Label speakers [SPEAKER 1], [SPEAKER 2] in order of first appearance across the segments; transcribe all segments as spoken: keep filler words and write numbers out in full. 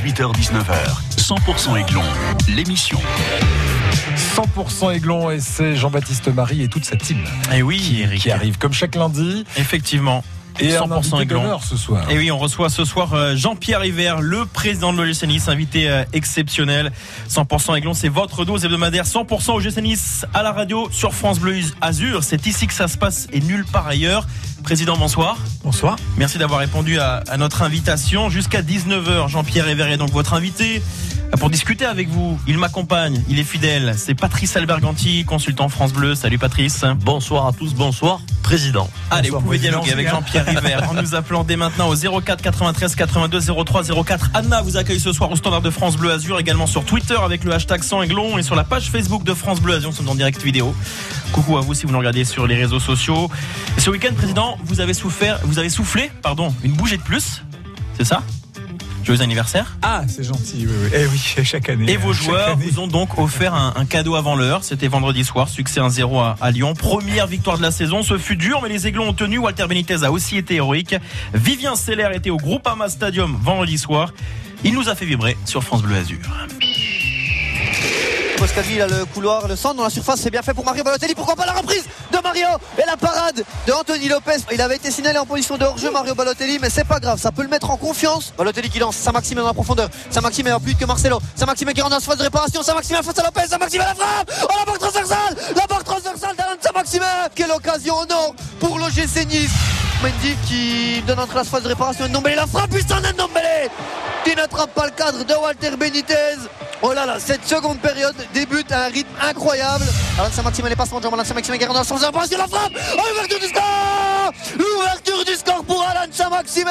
[SPEAKER 1] dix-huit heures dix-neuf heures, cent pour cent Aiglon, l'émission.
[SPEAKER 2] cent pour cent Aiglon, et c'est Jean-Baptiste Marie et toute sa team.
[SPEAKER 3] Et oui,
[SPEAKER 2] qui,
[SPEAKER 3] Eric.
[SPEAKER 2] qui arrive comme chaque lundi.
[SPEAKER 3] Effectivement.
[SPEAKER 2] Et
[SPEAKER 3] cent pour cent
[SPEAKER 2] un invité
[SPEAKER 3] Aiglon
[SPEAKER 2] d'honneur ce soir.
[SPEAKER 3] Et oui, on reçoit ce soir Jean-Pierre River, le président de l'O G C Nice, invité exceptionnel. cent pour cent Aiglon, c'est votre dose hebdomadaire cent pour cent O G C Nice à la radio sur France Bleu Azur. C'est ici que ça se passe et nulle part ailleurs. Président, bonsoir.
[SPEAKER 2] Bonsoir.
[SPEAKER 3] Merci d'avoir répondu à, à notre invitation. Jusqu'à dix-neuf heures, Jean-Pierre River est donc votre invité. Pour discuter avec vous, il m'accompagne, il est fidèle. C'est Patrice Alberganti, consultant France Bleu. Salut Patrice.
[SPEAKER 4] Bonsoir à tous, bonsoir président.
[SPEAKER 3] Allez,
[SPEAKER 2] bonsoir,
[SPEAKER 3] vous pouvez
[SPEAKER 2] président,
[SPEAKER 3] dialoguer avec Jean-Pierre River en nous appelant dès maintenant au zéro quatre quatre-vingt-treize quatre-vingt-deux zéro trois zéro quatre. Anna vous accueille ce soir au standard de France Bleu Azur, également sur Twitter avec le hashtag cent Aiglon et sur la page Facebook de France Bleu Azur. Nous sommes en direct vidéo. Coucou à vous si vous nous regardez sur les réseaux sociaux. Et ce week-end, président, vous avez souffert, vous avez soufflé, pardon, une bougie de plus. C'est ça? Joyeux anniversaire.
[SPEAKER 2] Ah, c'est gentil, oui, oui. Eh oui, chaque année.
[SPEAKER 3] Et vos
[SPEAKER 2] chaque
[SPEAKER 3] joueurs
[SPEAKER 2] année.
[SPEAKER 3] vous ont donc offert un, un cadeau avant l'heure. C'était vendredi soir, succès un zéro à, à Lyon. Première victoire de la saison. Ce fut dur, mais les Aiglons ont tenu. Walter Benitez a aussi été héroïque. Vivien Seller était au Groupama Stadium vendredi soir. Il nous a fait vibrer sur France Bleu Azur.
[SPEAKER 5] Boscagli, il a le couloir, le centre dans la surface, c'est bien fait pour Mario Balotelli. Pourquoi pas la reprise de Mario et la parade de Anthony Lopez. Il avait été signalé en position de hors-jeu, Mario Balotelli, mais c'est pas grave, ça peut le mettre en confiance. Balotelli qui lance, Saint-Maxime dans la profondeur. Saint-Maxime est en plus que Marcelo. Saint-Maxime qui rentre en phase de réparation. Saint-Maxime face à Lopez. Saint-Maxime à la frappe. Oh, la barre transversale, la barre transversale d'Alan Saint-Maxime. Quelle occasion en or pour l'O G C Nice. Mendy qui donne entre la phase de réparation. Ndombele, la frappe puissante de Ndombele qui n'attrape pas le cadre de Walter Benitez. Oh là là, cette seconde période débute à un rythme incroyable. Alan Saint-Maxime, les passements de jambes. Alan Saint-Maxime qui rentre dans la phase de réparation. La frappe. Oh, l'ouverture du score. L'ouverture du score pour Alan Saint-Maxime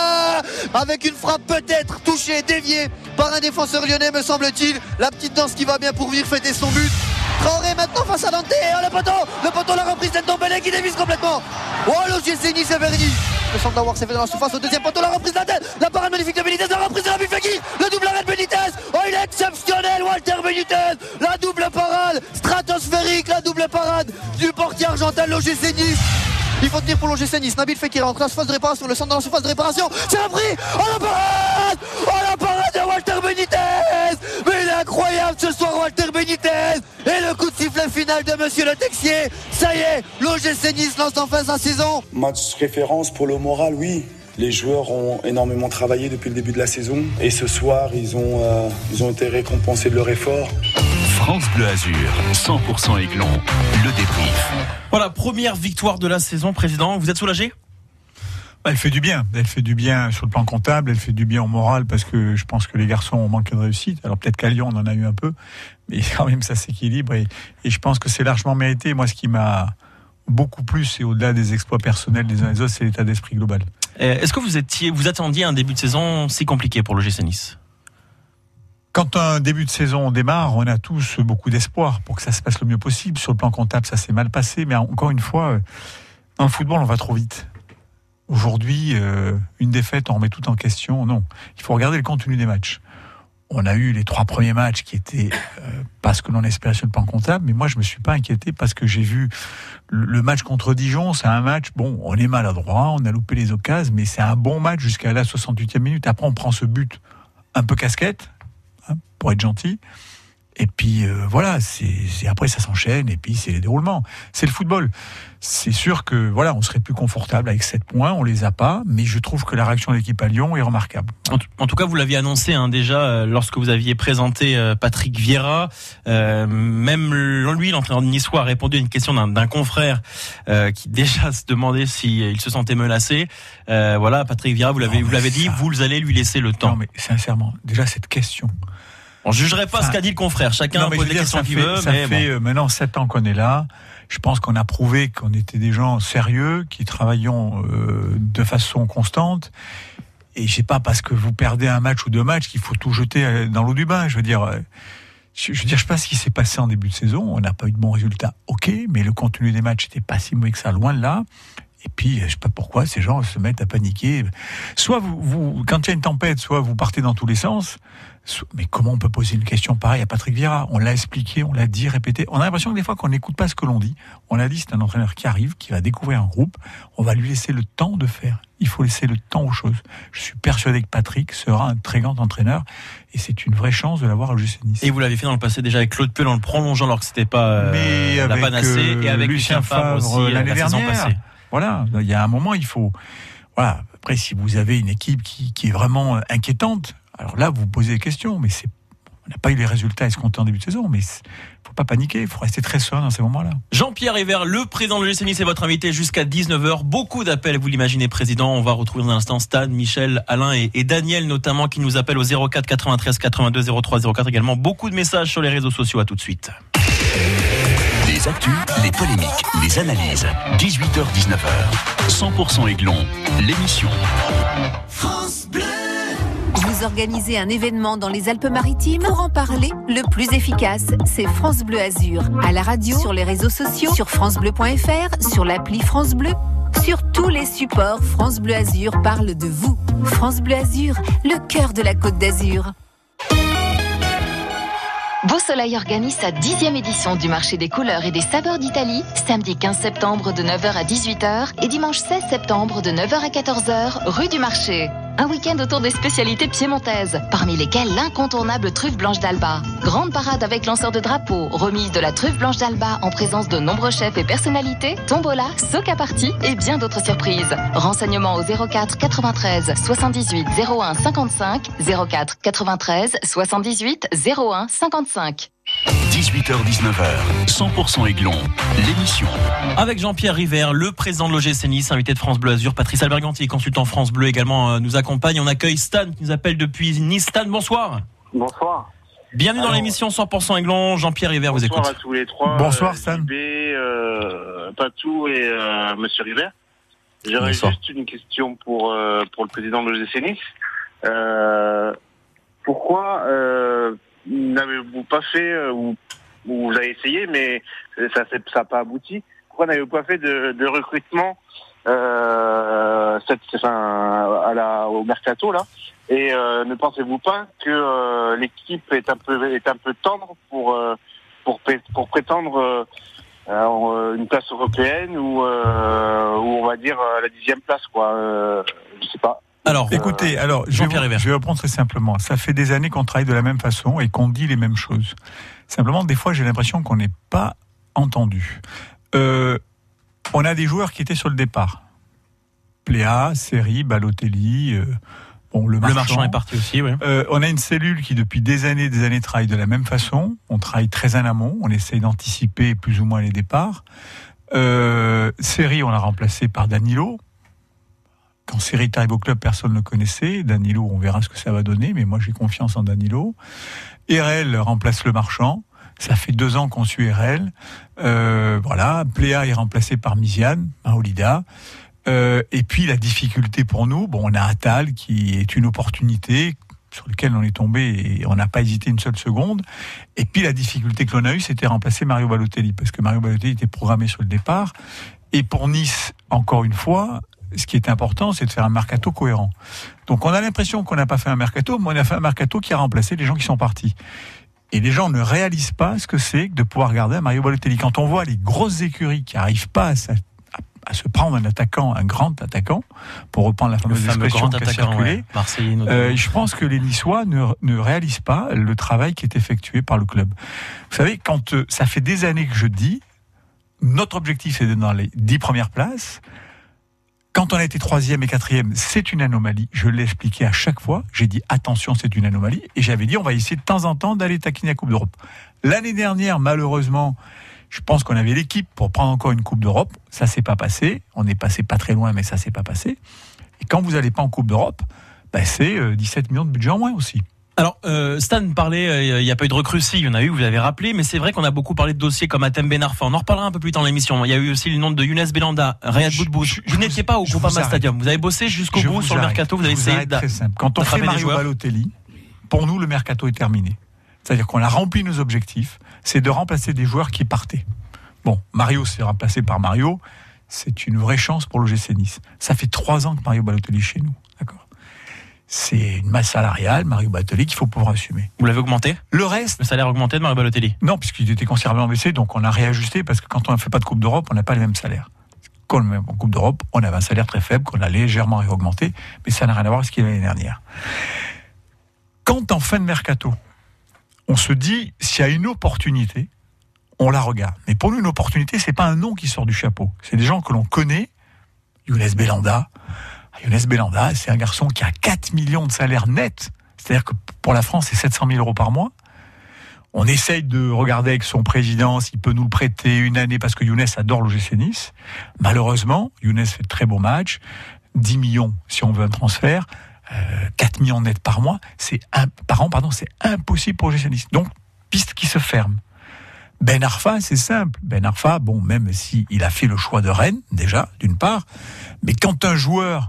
[SPEAKER 5] avec une frappe peut-être touchée, déviée par un défenseur lyonnais, me semble-t-il. La petite danse qui va bien pour venir fêter son but. Traoré maintenant face à Dante. Oh, le poteau, le poteau, la reprise d'Ndombele qui dévisse complètement. Oh, l'O G C Nice est verni. Le centre d'avoir s'est fait dans la surface au deuxième poteau, la reprise de la tête, la parade magnifique de Benitez, la reprise de la Buffeki, le double arrêt de Benitez. Oh, il est exceptionnel, Walter Benitez. La double parade stratosphérique, la double parade du portier argentin de l'O G C Nice. Il faut tenir pour l'O G C Nice. Nabil Fekir rentre dans la surface de réparation, le centre dans la surface de réparation. C'est un prix. Oh, la parade. Oh, la parade de Walter Benitez. Mais il est incroyable ce soir, Walter Benitez. Et le coup de sifflet final de Monsieur Le Texier. Ça y est, l'O G C Nice lance enfin sa saison.
[SPEAKER 6] Match référence pour le moral, oui. Les joueurs ont énormément travaillé depuis le début de la saison. Et ce soir, ils ont, euh, ils ont été récompensés de leur effort.
[SPEAKER 1] France Bleu Azur, cent pour cent Aiglon, le débrief.
[SPEAKER 3] Voilà, première victoire de la saison, président. Vous êtes soulagé ?
[SPEAKER 7] Elle fait du bien. Elle fait du bien sur le plan comptable, elle fait du bien au moral parce que je pense que les garçons ont manqué de réussite. Alors peut-être qu'à Lyon, on en a eu un peu, mais quand même, ça s'équilibre et, et je pense que c'est largement mérité. Moi, ce qui m'a beaucoup plus et au-delà des exploits personnels des uns et des autres, c'est l'état d'esprit global.
[SPEAKER 3] Est-ce que vous étiez, vous attendiez un début de saison si compliqué pour l'O G C Nice ?
[SPEAKER 7] Quand un début de saison démarre, on a tous beaucoup d'espoir pour que ça se passe le mieux possible. Sur le plan comptable, ça s'est mal passé, mais encore une fois, dans le football, on va trop vite. Aujourd'hui, euh, une défaite, on remet tout en question. Non, il faut regarder le contenu des matchs. On a eu les trois premiers matchs qui étaient euh, pas ce que l'on espérait sur le plan comptable, mais moi je me suis pas inquiété parce que j'ai vu le, le match contre Dijon, c'est un match, bon, on est maladroit, on a loupé les occasions, mais c'est un bon match jusqu'à la soixante-huitième minute. Après, on prend ce but un peu casquette, hein, pour être gentil. Et puis euh, voilà, c'est, c'est après ça s'enchaîne et puis c'est les déroulements. C'est le football. C'est sûr que voilà, on serait plus confortable avec sept points, on les a pas, mais je trouve que la réaction de l'équipe à Lyon est remarquable.
[SPEAKER 3] En, t- en tout cas, vous l'aviez annoncé hein, déjà euh, lorsque vous aviez présenté euh, Patrick Vieira. Euh, même lui, l'entraîneur de Niçois, a répondu à une question d'un, d'un confrère euh, qui déjà se demandait s'il si, se sentait menacé. Euh, voilà, Patrick Vieira, vous l'avez, non, vous l'avez dit, ça... vous allez lui laisser le temps.
[SPEAKER 7] Non, mais sincèrement, déjà cette question.
[SPEAKER 3] On ne jugerait pas enfin, ce qu'a dit le confrère. Chacun pose les questions qu'il veut.
[SPEAKER 7] Ça
[SPEAKER 3] mais
[SPEAKER 7] fait
[SPEAKER 3] bon.
[SPEAKER 7] euh, maintenant sept ans qu'on est là. Je pense qu'on a prouvé qu'on était des gens sérieux, qui travaillions euh, de façon constante. Et je sais pas parce que vous perdez un match ou deux matchs qu'il faut tout jeter dans l'eau du bain. Je veux dire, euh, je, je veux dire, je sais pas ce qui s'est passé en début de saison. On n'a pas eu de bons résultats, ok, mais le contenu des matchs n'était pas si mauvais que ça, loin de là. Et puis, je sais pas pourquoi, ces gens se mettent à paniquer. Soit vous, vous quand il y a une tempête, soit vous partez dans tous les sens. Soit, mais comment on peut poser une question pareille à Patrick Vieira? On l'a expliqué, on l'a dit, répété. On a l'impression que des fois qu'on n'écoute pas ce que l'on dit. On l'a dit, c'est un entraîneur qui arrive, qui va découvrir un groupe. On va lui laisser le temps de faire. Il faut laisser le temps aux choses. Je suis persuadé que Patrick sera un très grand entraîneur. Et c'est une vraie chance de l'avoir à l'O G C Nice.
[SPEAKER 3] Et vous l'avez fait dans le passé déjà avec Claude Puel en le prolongeant alors que c'était pas euh,
[SPEAKER 7] mais
[SPEAKER 3] la
[SPEAKER 7] avec,
[SPEAKER 3] panacée.
[SPEAKER 7] Euh,
[SPEAKER 3] et avec
[SPEAKER 7] Lucien Favre,
[SPEAKER 3] Favre aussi,
[SPEAKER 7] l'année
[SPEAKER 3] la
[SPEAKER 7] dernière.
[SPEAKER 3] saison passée.
[SPEAKER 7] Voilà, il y a un moment, il faut... Voilà. Après, si vous avez une équipe qui, qui est vraiment inquiétante, alors là, vous posez des questions, mais c'est... on n'a pas eu les résultats escomptés en début de saison, mais il ne faut pas paniquer, il faut rester très serein dans ces moments-là. Jean-Pierre
[SPEAKER 3] River, le président de l'O G C Nice, est votre invité jusqu'à dix-neuf heures. Beaucoup d'appels, vous l'imaginez, président. On va retrouver dans un instant Stan, Michel, Alain et, et Daniel notamment qui nous appellent au zéro quatre quatre-vingt-treize quatre-vingt-deux zéro trois zéro quatre. Également beaucoup de messages sur les réseaux sociaux. À tout de suite.
[SPEAKER 1] Les actus, les polémiques, les analyses. dix-huit heures dix-neuf heures. cent pour cent Aiglon, l'émission.
[SPEAKER 8] France Bleu. Vous organisez un événement dans les Alpes-Maritimes? Pour en parler, le plus efficace, c'est France Bleu Azur. À la radio, sur les réseaux sociaux, sur francebleu point f r, sur l'appli France Bleu. Sur tous les supports, France Bleu Azur parle de vous. France Bleu Azur, le cœur de la Côte d'Azur.
[SPEAKER 9] Beau Soleil organise sa dixième édition du marché des couleurs et des saveurs d'Italie, samedi quinze septembre de neuf heures à dix-huit heures et dimanche seize septembre de neuf heures à quatorze heures, rue du Marché. Un week-end autour des spécialités piémontaises, parmi lesquelles l'incontournable truffe blanche d'Alba. Grande parade avec lanceur de drapeau, remise de la truffe blanche d'Alba en présence de nombreux chefs et personnalités, tombola, soca à partie et bien d'autres surprises. Renseignements au zéro quatre quatre-vingt-treize soixante-dix-huit zéro un cinquante-cinq, zéro quatre quatre-vingt-treize soixante-dix-huit zéro un cinquante-cinq.
[SPEAKER 1] dix-huit heures dix-neuf heures, cent pour cent Aiglon, l'émission.
[SPEAKER 3] Avec Jean-Pierre River, le président de l'O G C Nice, invité de France Bleu Azur. Patrice Alberganti, consultant France Bleu également, euh, nous accompagne. On accueille Stan qui nous appelle depuis Nice. Stan, bonsoir.
[SPEAKER 10] Bonsoir.
[SPEAKER 3] Bienvenue Alors, dans l'émission cent pour cent Aiglon. Jean-Pierre River vous écoute.
[SPEAKER 10] Bonsoir à tous les trois.
[SPEAKER 7] Bonsoir Stan.
[SPEAKER 10] J B, euh, Patou et euh, Monsieur River. J'aurais
[SPEAKER 3] bonsoir.
[SPEAKER 10] juste une question pour, euh, pour le président de l'O G C Nice. Euh, pourquoi euh, n'avez-vous pas fait, euh, ou, ou vous avez essayé, mais ça n'a pas abouti, pourquoi n'avez-vous pas fait de, de recrutement euh, cette, enfin, à la, au mercato là, et euh, ne pensez-vous pas que euh, l'équipe est un peu est un peu tendre pour euh, pour pour prétendre euh, une place européenne ou euh, ou on va dire la dixième place quoi, euh, je sais pas.
[SPEAKER 7] Alors, euh, écoutez, alors je vais, je vais reprendre très simplement. Ça fait des années qu'on travaille de la même façon et qu'on dit les mêmes choses. Simplement, des fois, j'ai l'impression qu'on n'est pas entendu. Euh, on a des joueurs qui étaient sur le départ. Pléa, Seri, Balotelli, euh, bon, le marchand.
[SPEAKER 3] Le marchand est parti aussi, oui.
[SPEAKER 7] Euh, on a une cellule qui, depuis des années et des années, travaille de la même façon. On travaille très en amont. On essaye d'anticiper plus ou moins les départs. Euh, Seri, on l'a remplacé par Danilo. Quand Seri arrive au club, personne ne le connaissait. Danilo, on verra ce que ça va donner, mais moi j'ai confiance en Danilo. Erel remplace le marchand. Ça fait deux ans qu'on suit Erel. Euh, voilà, Pléa est remplacé par Miziane, Maolida. Euh, et puis la difficulté pour nous, bon, on a Attal qui est une opportunité sur laquelle on est tombé et on n'a pas hésité une seule seconde. Et puis la difficulté que l'on a eue, c'était remplacer Mario Balotelli, parce que Mario Balotelli était programmé sur le départ. Et pour Nice, encore une fois, ce qui est important, c'est de faire un mercato cohérent. Donc on a l'impression qu'on n'a pas fait un mercato, mais on a fait un mercato qui a remplacé les gens qui sont partis. Et les gens ne réalisent pas ce que c'est que de pouvoir garder un Mario Balotelli. Quand on voit les grosses écuries qui n'arrivent pas à, à, à se prendre un attaquant, un grand attaquant, pour reprendre la fameuse expression qui a circulé,
[SPEAKER 3] ouais.
[SPEAKER 7] euh, je pense que les Niçois ne, ne réalisent pas le travail qui est effectué par le club. Vous savez, quand euh, ça fait des années que je dis, notre objectif c'est d'être dans les dix premières places. Quand on a été troisième et quatrième, c'est une anomalie. Je l'ai expliqué à chaque fois. J'ai dit attention, c'est une anomalie. Et j'avais dit on va essayer de temps en temps d'aller taquiner la Coupe d'Europe. L'année dernière, malheureusement, je pense qu'on avait l'équipe pour prendre encore une Coupe d'Europe. Ça s'est pas passé. On est passé pas très loin, mais ça s'est pas passé. Et quand vous n'allez pas en Coupe d'Europe, ben c'est dix-sept millions de budget en moins aussi.
[SPEAKER 3] Alors, euh, Stan parlait, il euh, n'y a pas eu de recrue, si, il y en a eu, vous l'avez rappelé, mais c'est vrai qu'on a beaucoup parlé de dossiers comme Hatem Ben Arfa. On en reparlera un peu plus tard dans l'émission. Il y a eu aussi le nom de Younes Belhanda, Riyad Boudbouz. Vous n'étiez pas au Groupama Stadium. Vous avez bossé jusqu'au bout sur le mercato. Vous avez essayé
[SPEAKER 7] très simple. Quand on fait Mario Balotelli, pour nous, le mercato est terminé. C'est-à-dire qu'on a rempli nos objectifs. C'est de remplacer des joueurs qui partaient. Bon, Mario s'est remplacé par Mario. c'est une vraie chance pour l'O G C Nice. Ça fait trois ans que Mario Balotelli est chez nous, d'accord ? C'est une masse salariale, Mario Balotelli, qu'il faut pouvoir assumer.
[SPEAKER 3] Vous l'avez augmenté ?
[SPEAKER 7] Le reste...
[SPEAKER 3] Le salaire augmenté de Mario Balotelli ?
[SPEAKER 7] Non, puisqu'il était considérablement baissé, donc on a réajusté, parce que quand on ne fait pas de Coupe d'Europe, on n'a pas les mêmes salaires. Quand on est en Coupe d'Europe, on avait un salaire très faible, qu'on a légèrement réaugmenté, mais ça n'a rien à voir avec ce qu'il y avait l'année dernière. Quand en fin de mercato, on se dit, s'il y a une opportunité, on la regarde. Mais pour nous, une opportunité, c'est pas un nom qui sort du chapeau. C'est des gens que l'on connaît. Younes Belhanda. Younes Belhanda, c'est un garçon qui a quatre millions de salaire net. C'est-à-dire que pour la France, c'est sept cent mille euros par mois. On essaye de regarder avec son président s'il peut nous le prêter une année parce que Younes adore l'O G C Nice. Malheureusement, Younes fait de très beaux matchs. dix millions si on veut un transfert. Euh, quatre millions net par mois. C'est un, par an, pardon, c'est impossible pour l'O G C Nice. Donc, piste qui se ferme. Ben Arfa, c'est simple. Ben Arfa, bon, même si il a fait le choix de Rennes, déjà, d'une part, mais quand un joueur,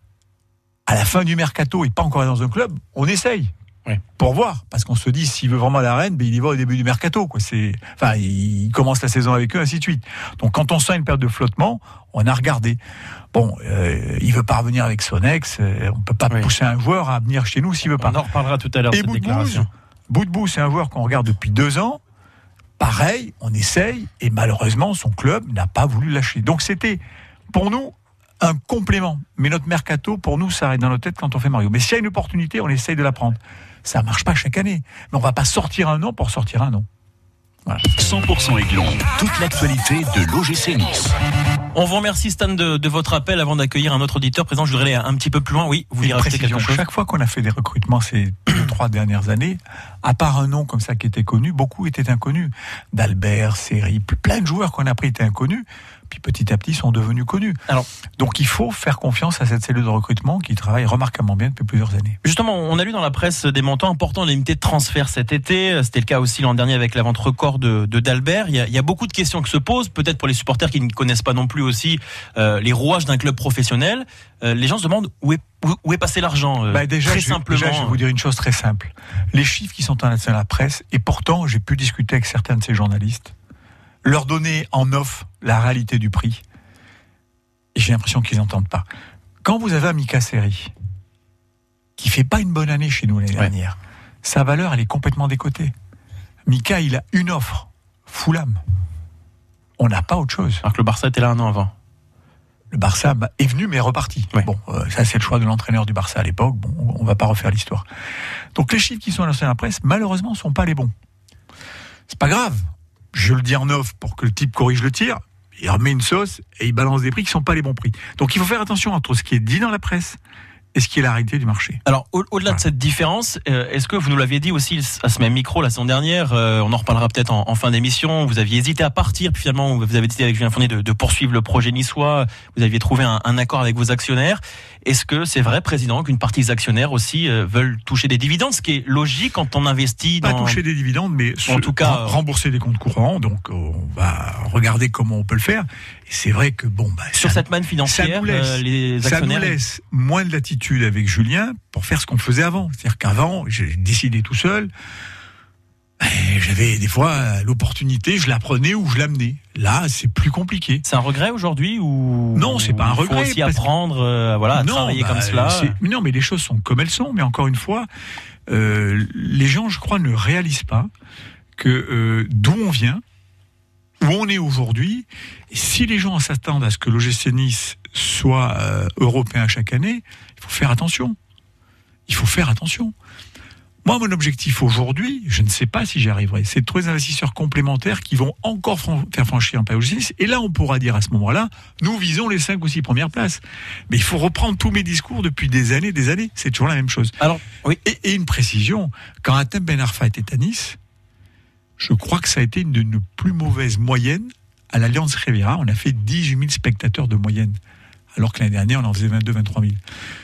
[SPEAKER 7] à la fin du mercato, n'est pas encore dans un club, on essaye. Oui. Pour voir, parce qu'on se dit, s'il veut vraiment la Rennes, ben, il y va au début du mercato, quoi. C'est, enfin, il commence la saison avec eux, ainsi de suite. Donc, quand on sent une période de flottement, on a regardé. Bon, euh, il veut pas revenir avec son ex, euh, on peut pas oui. pousser un joueur à venir chez nous s'il veut pas.
[SPEAKER 3] On en reparlera tout à l'heure de cette déclaration.
[SPEAKER 7] Boudbou, c'est un joueur qu'on regarde depuis deux ans. Pareil, on essaye, et malheureusement, son club n'a pas voulu lâcher. Donc c'était, pour nous, un complément. Mais notre mercato, pour nous, ça arrête dans notre tête quand on fait Mario. Mais s'il y a une opportunité, on essaye de la prendre. Ça ne marche pas chaque année. Mais on ne va pas sortir un nom pour sortir un nom.
[SPEAKER 1] Voilà. cent pour cent Aiglon, toute l'actualité de l'O G C Nice.
[SPEAKER 3] On vous remercie Stan de, de votre appel avant d'accueillir un autre auditeur. Président, je voudrais aller un petit peu plus loin. Oui, vous voulez rajouter quelque chose ?
[SPEAKER 7] Chaque fois qu'on a fait des recrutements ces deux, trois dernières années, à part un nom comme ça qui était connu, beaucoup étaient inconnus. D'Albert, Seri, plein de joueurs qu'on a pris étaient inconnus. Puis petit à petit sont devenus connus. Alors, donc il faut faire confiance à cette cellule de recrutement qui travaille remarquablement bien depuis plusieurs années.
[SPEAKER 3] Justement, on a lu dans la presse des montants importants limités de transfert cet été. C'était le cas aussi l'an dernier avec la vente record de, de d'Albert. Il y, a, il y a beaucoup de questions qui se posent, peut-être pour les supporters qui ne connaissent pas non plus aussi euh, les rouages d'un club professionnel. Euh, les gens se demandent où est, où, où est passé l'argent. Euh,
[SPEAKER 7] bah déjà,
[SPEAKER 3] très
[SPEAKER 7] je,
[SPEAKER 3] simplement.
[SPEAKER 7] Déjà, je vais vous dire une chose très simple. Les chiffres qui sont dans la presse, et pourtant j'ai pu discuter avec certains de ces journalistes, leur donner en off la réalité du prix. Et j'ai l'impression qu'ils n'entendent pas. Quand vous avez un Mika Seri, qui fait pas une bonne année chez nous l'année ouais. dernière, sa valeur, elle est complètement décotée. Mika, il a une offre, Fulham. On n'a pas autre chose.
[SPEAKER 3] Alors que le Barça était là un an avant.
[SPEAKER 7] Le Barça bah, est venu, mais est reparti. Ouais. Bon, euh, ça, c'est le choix de l'entraîneur du Barça à l'époque. Bon, on va pas refaire l'histoire. Donc, les chiffres qui sont annoncés dans la presse, malheureusement, sont pas les bons. C'est pas grave. Je le dis en off pour que le type corrige le tir. Il remet une sauce et il balance des prix qui ne sont pas les bons prix. Donc il faut faire attention entre ce qui est dit dans la presse et ce qui est la réalité du marché.
[SPEAKER 3] Alors au- au-delà voilà. de cette différence, euh, est-ce que vous nous l'aviez dit aussi à ce même micro la saison dernière, euh, on en reparlera peut-être en, en fin d'émission, vous aviez hésité à partir, puis finalement vous avez décidé avec Julien Fournier de, de poursuivre le projet niçois, vous aviez trouvé un, un accord avec vos actionnaires. Est-ce que c'est vrai, Président, qu'une partie des actionnaires aussi euh, veulent toucher des dividendes, ce qui est logique quand on investit dans...
[SPEAKER 7] Pas toucher des dividendes, mais
[SPEAKER 3] en tout cas
[SPEAKER 7] euh... rembourser des comptes courants, donc on va regarder comment on peut le faire. Et c'est vrai que bon... Bah,
[SPEAKER 3] sur
[SPEAKER 7] ça,
[SPEAKER 3] cette manne financière,
[SPEAKER 7] ça laisse,
[SPEAKER 3] euh, les actionnaires...
[SPEAKER 7] Ça nous laisse moins de latitude avec Julien pour faire ce qu'on faisait avant. C'est-à-dire qu'avant, j'ai décidé tout seul... Et j'avais des fois l'opportunité, je la prenais ou je l'amenais. Là, c'est plus compliqué.
[SPEAKER 3] C'est un regret aujourd'hui ou
[SPEAKER 7] non, c'est pas un regret.
[SPEAKER 3] Il faut aussi apprendre, euh, voilà, à
[SPEAKER 7] non,
[SPEAKER 3] travailler
[SPEAKER 7] bah,
[SPEAKER 3] comme cela.
[SPEAKER 7] C'est... Non, mais les choses sont comme elles sont. Mais encore une fois, euh, les gens, je crois, ne réalisent pas que euh, d'où on vient, où on est aujourd'hui. Et si les gens s'attendent à ce que l'O G C Nice soit euh, européen chaque année, il faut faire attention. Il faut faire attention. Moi, mon objectif aujourd'hui, je ne sais pas si j'y arriverai, c'est de trouver des investisseurs complémentaires qui vont encore fran- faire franchir un pas au G C Nice. Et là, on pourra dire à ce moment-là, nous visons les cinq ou six premières places. Mais il faut reprendre tous mes discours depuis des années, des années. C'est toujours la même chose.
[SPEAKER 3] Alors, oui.
[SPEAKER 7] Et, et une précision, quand Hatem Ben Arfa était à Nice, je crois que ça a été une de nos plus mauvaises moyennes à l'Alliance Riviera. On a fait dix-huit mille spectateurs de moyenne, alors que l'année dernière, on en faisait vingt-deux à vingt-trois mille.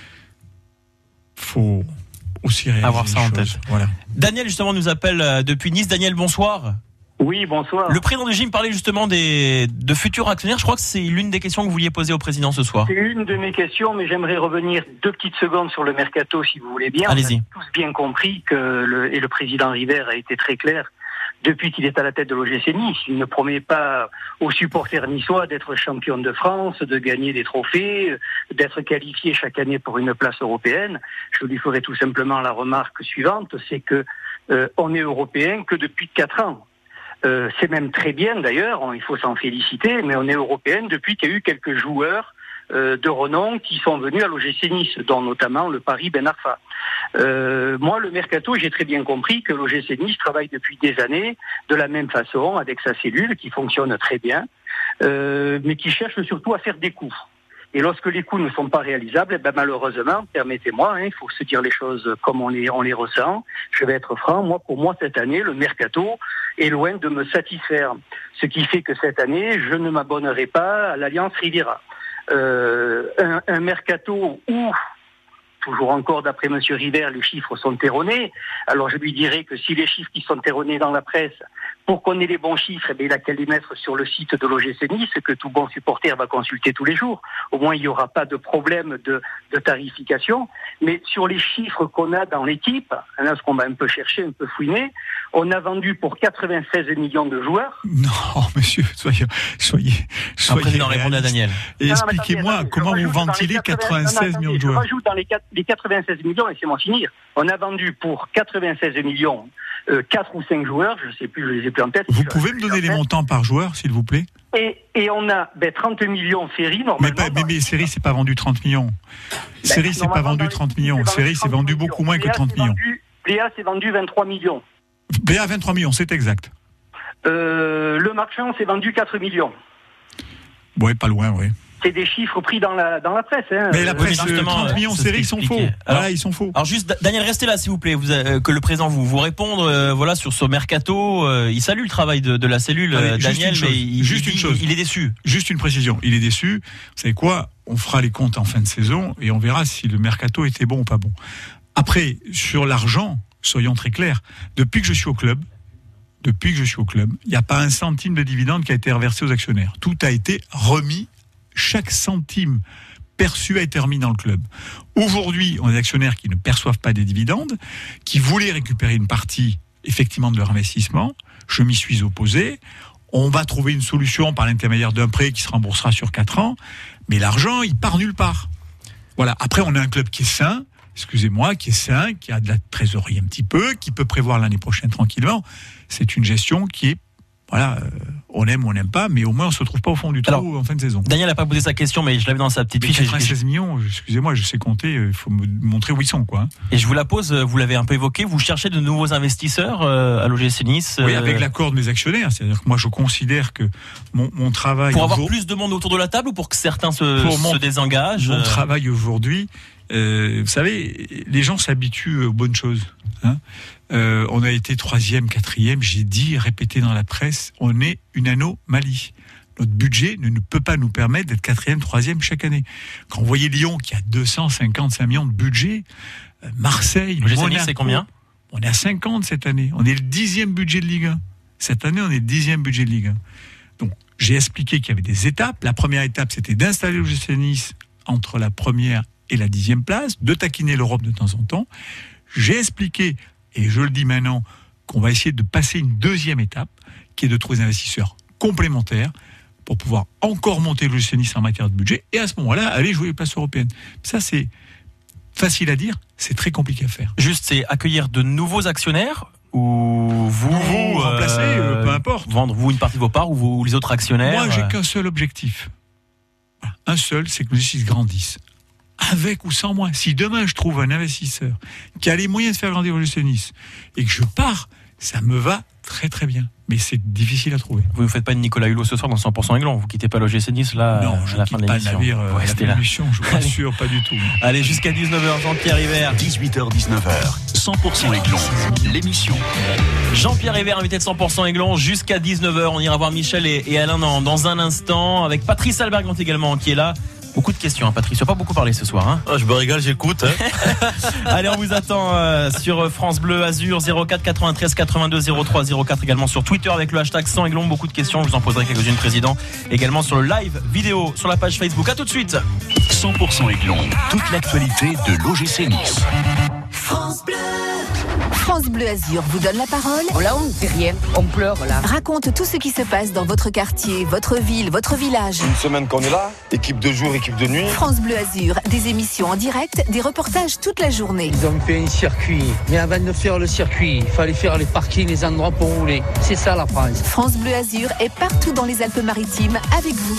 [SPEAKER 7] Faut... aussi
[SPEAKER 3] avoir ça en tête.
[SPEAKER 7] Voilà.
[SPEAKER 3] Daniel justement nous appelle euh, depuis Nice. Daniel, bonsoir.
[SPEAKER 11] Oui, bonsoir.
[SPEAKER 3] Le président du G I M parlait justement des de futurs actionnaires. Je crois que c'est l'une des questions que vous vouliez poser au président ce soir.
[SPEAKER 11] C'est une de mes questions, mais j'aimerais revenir deux petites secondes sur le mercato, si vous voulez bien.
[SPEAKER 3] Allez-y.
[SPEAKER 11] On a tous bien compris que le, et le président River a été très clair depuis qu'il est à la tête de l'O G C Nice. Il ne promet pas aux supporters niçois d'être champion de France, de gagner des trophées, d'être qualifié chaque année pour une place européenne. Je lui ferai tout simplement la remarque suivante, c'est que euh, on est européen que depuis quatre ans. Euh, c'est même très bien d'ailleurs, il faut s'en féliciter, mais on est européen depuis qu'il y a eu quelques joueurs euh, de renom qui sont venus à l'O G C Nice, dont notamment le Paris Ben Arfa. Euh, moi, le mercato, j'ai très bien compris que l'O G C Nice travaille depuis des années de la même façon, avec sa cellule qui fonctionne très bien, euh, mais qui cherche surtout à faire des coups. Et lorsque les coups ne sont pas réalisables, eh ben malheureusement, permettez-moi, hein, il faut se dire les choses comme on les, on les ressent. Je vais être franc, moi, pour moi, cette année, le mercato est loin de me satisfaire. Ce qui fait que cette année, je ne m'abonnerai pas à l'Alliance Riviera. Euh, un, un mercato où, toujours encore d'après M. River, les chiffres sont erronés. Alors je lui dirais que si les chiffres qui sont erronés dans la presse, pour qu'on ait les bons chiffres, eh bien, il a qu'à les mettre sur le site de l'O G C Nice, que tout bon supporter va consulter tous les jours. Au moins, il n'y aura pas de problème de, de tarification. Mais sur les chiffres qu'on a dans l'équipe, là, ce qu'on va un peu chercher, un peu fouiner, on a vendu pour quatre-vingt-seize millions de joueurs.
[SPEAKER 7] Non, monsieur, soyez, soyez, soyez.
[SPEAKER 3] Président, répondez à Daniel.
[SPEAKER 7] Et non, expliquez-moi attendez, comment vous ventilez quatre-vingt-seize millions de joueurs.
[SPEAKER 11] Je rajoute dans les, les quatre-vingt-seize millions, laissez-moi finir. On a vendu pour quatre-vingt-seize millions, euh, quatre ou cinq joueurs, je ne sais plus, je les ai plus en tête.
[SPEAKER 7] Vous pouvez me donner les montants par joueur, s'il vous plaît?
[SPEAKER 11] Et, et on a ben, trente millions série, normalement.
[SPEAKER 7] Mais, pas, mais, mais série, c'est pas vendu trente millions. Ben, série, c'est pas vendu trente millions. Série, c'est vendu beaucoup moins que trente millions.
[SPEAKER 11] P A, c'est vendu vingt-trois millions.
[SPEAKER 7] P A, vingt-trois millions, c'est exact.
[SPEAKER 11] Euh, le marchand, c'est vendu quatre millions.
[SPEAKER 7] Ouais, pas loin, oui.
[SPEAKER 11] C'est des chiffres pris dans la, dans la presse. Hein.
[SPEAKER 7] Mais la presse,
[SPEAKER 3] oui,
[SPEAKER 7] trente millions série, ils sont faux. Alors, voilà, ils sont faux.
[SPEAKER 3] Alors juste, Daniel, restez là, s'il vous plaît. Vous, euh, que le président vous, vous réponde euh, voilà, sur ce mercato. Euh, il salue le travail de, de la cellule,
[SPEAKER 7] Allez,
[SPEAKER 3] euh, Daniel, mais il,
[SPEAKER 7] juste
[SPEAKER 3] il,
[SPEAKER 7] une chose.
[SPEAKER 3] il est déçu.
[SPEAKER 7] Juste une précision. Il est déçu. Vous savez quoi? On fera les comptes en fin de saison et on verra si le mercato était bon ou pas bon. Après, sur l'argent, soyons très clairs. Depuis que je suis au club, depuis que je suis au club, il n'y a pas un centime de dividende qui a été reversé aux actionnaires. Tout a été remis. Chaque centime perçu a été remis dans le club. Aujourd'hui, on a des actionnaires qui ne perçoivent pas des dividendes, qui voulaient récupérer une partie, effectivement, de leur investissement. Je m'y suis opposé. On va trouver une solution par l'intermédiaire d'un prêt qui se remboursera sur quatre ans. Mais l'argent, il part nulle part. Voilà. Après, on a un club qui est sain, excusez-moi, qui est sain, qui a de la trésorerie un petit peu, qui peut prévoir l'année prochaine tranquillement. C'est une gestion qui est, voilà, euh, on aime ou on n'aime pas, mais au moins on se retrouve pas au fond du trou. Alors, en fin de saison.
[SPEAKER 3] Daniel n'a pas posé sa question, mais je l'avais dans sa petite fiche.
[SPEAKER 7] quatre-vingt-seize millions, excusez-moi, je sais compter, il faut me montrer où ils sont, quoi.
[SPEAKER 3] Et je vous la pose, vous l'avez un peu évoqué, vous cherchez de nouveaux investisseurs euh, à l'O G C Nice.
[SPEAKER 7] Euh... Oui, avec l'accord de mes actionnaires, c'est-à-dire que moi je considère que mon, mon travail...
[SPEAKER 3] Pour avoir plus de monde autour de la table ou pour que certains se,
[SPEAKER 7] mon,
[SPEAKER 3] se désengagent?
[SPEAKER 7] Mon euh... travail aujourd'hui, euh, vous savez, les gens s'habituent aux bonnes choses, hein. Euh, on a été troisième, quatrième, j'ai dit, répété dans la presse, on est une anomalie. Notre budget ne, ne peut pas nous permettre d'être quatrième, troisième chaque année. Quand vous voyez Lyon qui a deux cent cinquante-cinq millions de budget, euh, Marseille,
[SPEAKER 3] Monaco, c'est combien?
[SPEAKER 7] On est à cinquante cette année. On est le dixième budget de Ligue un. Cette année, on est le dixième budget de Ligue un. Donc, j'ai expliqué qu'il y avait des étapes. La première étape, c'était d'installer l'O G C Nice entre la première et la dixième place, de taquiner l'Europe de temps en temps. J'ai expliqué, et je le dis maintenant, qu'on va essayer de passer une deuxième étape, qui est de trouver des investisseurs complémentaires pour pouvoir encore monter le G C Nice en matière de budget, et à ce moment-là, aller jouer les places européennes. Ça, c'est facile à dire, c'est très compliqué à faire.
[SPEAKER 3] Juste, c'est accueillir de nouveaux actionnaires ou vous,
[SPEAKER 7] vous remplacer, euh, peu importe.
[SPEAKER 3] Vendre vous une partie de vos parts ou, vous, ou les autres actionnaires?
[SPEAKER 7] Moi, j'ai qu'un seul objectif. Voilà. Un seul, c'est que le G C Nice grandisse. Avec ou sans moi. Si demain je trouve un investisseur qui a les moyens de faire grandir le G C Nice et que je pars, ça me va très très bien. Mais c'est difficile à trouver.
[SPEAKER 3] Vous ne faites pas de Nicolas Hulot ce soir dans cent pour cent Aiglon. Vous quittez pas le G C Nice là?
[SPEAKER 7] Non, je
[SPEAKER 3] à la
[SPEAKER 7] quitte
[SPEAKER 3] fin de
[SPEAKER 7] pas le
[SPEAKER 3] l'émission.
[SPEAKER 7] navire euh, à la fin de l'émission, je vous rassure, pas du tout.
[SPEAKER 3] Allez, jusqu'à dix-neuf heures, Jean-Pierre Hivert.
[SPEAKER 1] dix-huit heures dix-neuf heures, cent pour cent Aiglon, l'émission.
[SPEAKER 3] Jean-Pierre Hivert, invité de cent pour cent Aiglon, jusqu'à dix-neuf heures. On ira voir Michel et, et Alain dans, dans un instant, avec Patrice Albergant également qui est là. Beaucoup de questions, hein, Patrice. Tu n'as pas beaucoup parlé ce soir. Hein.
[SPEAKER 4] Oh, je me régale, j'écoute. Hein.
[SPEAKER 3] Allez, on vous attend euh, sur France Bleu Azur zéro quatre quatre-vingt-treize quatre-vingt-deux zéro trois zéro quatre, également sur Twitter avec le hashtag cent Aiglon. Beaucoup de questions, je vous en poserai quelques-unes, président. Également sur le live vidéo sur la page Facebook. À tout de suite.
[SPEAKER 1] cent pour cent Aiglon, toute l'actualité de l'O G C Nice.
[SPEAKER 8] France Bleu. France France Bleu Azur vous donne la parole.
[SPEAKER 12] Oh là, on ne fait rien, on pleure là.
[SPEAKER 8] Raconte tout ce qui se passe dans votre quartier, votre ville, votre village.
[SPEAKER 13] Une semaine qu'on est là, équipe de jour, équipe de nuit.
[SPEAKER 8] France Bleu Azur, des émissions en direct, des reportages toute la journée.
[SPEAKER 14] Ils ont fait un circuit, mais avant de faire le circuit, il fallait faire les parkings, les endroits pour rouler. C'est ça la France.
[SPEAKER 8] France Bleu Azur est partout dans les Alpes-Maritimes avec vous.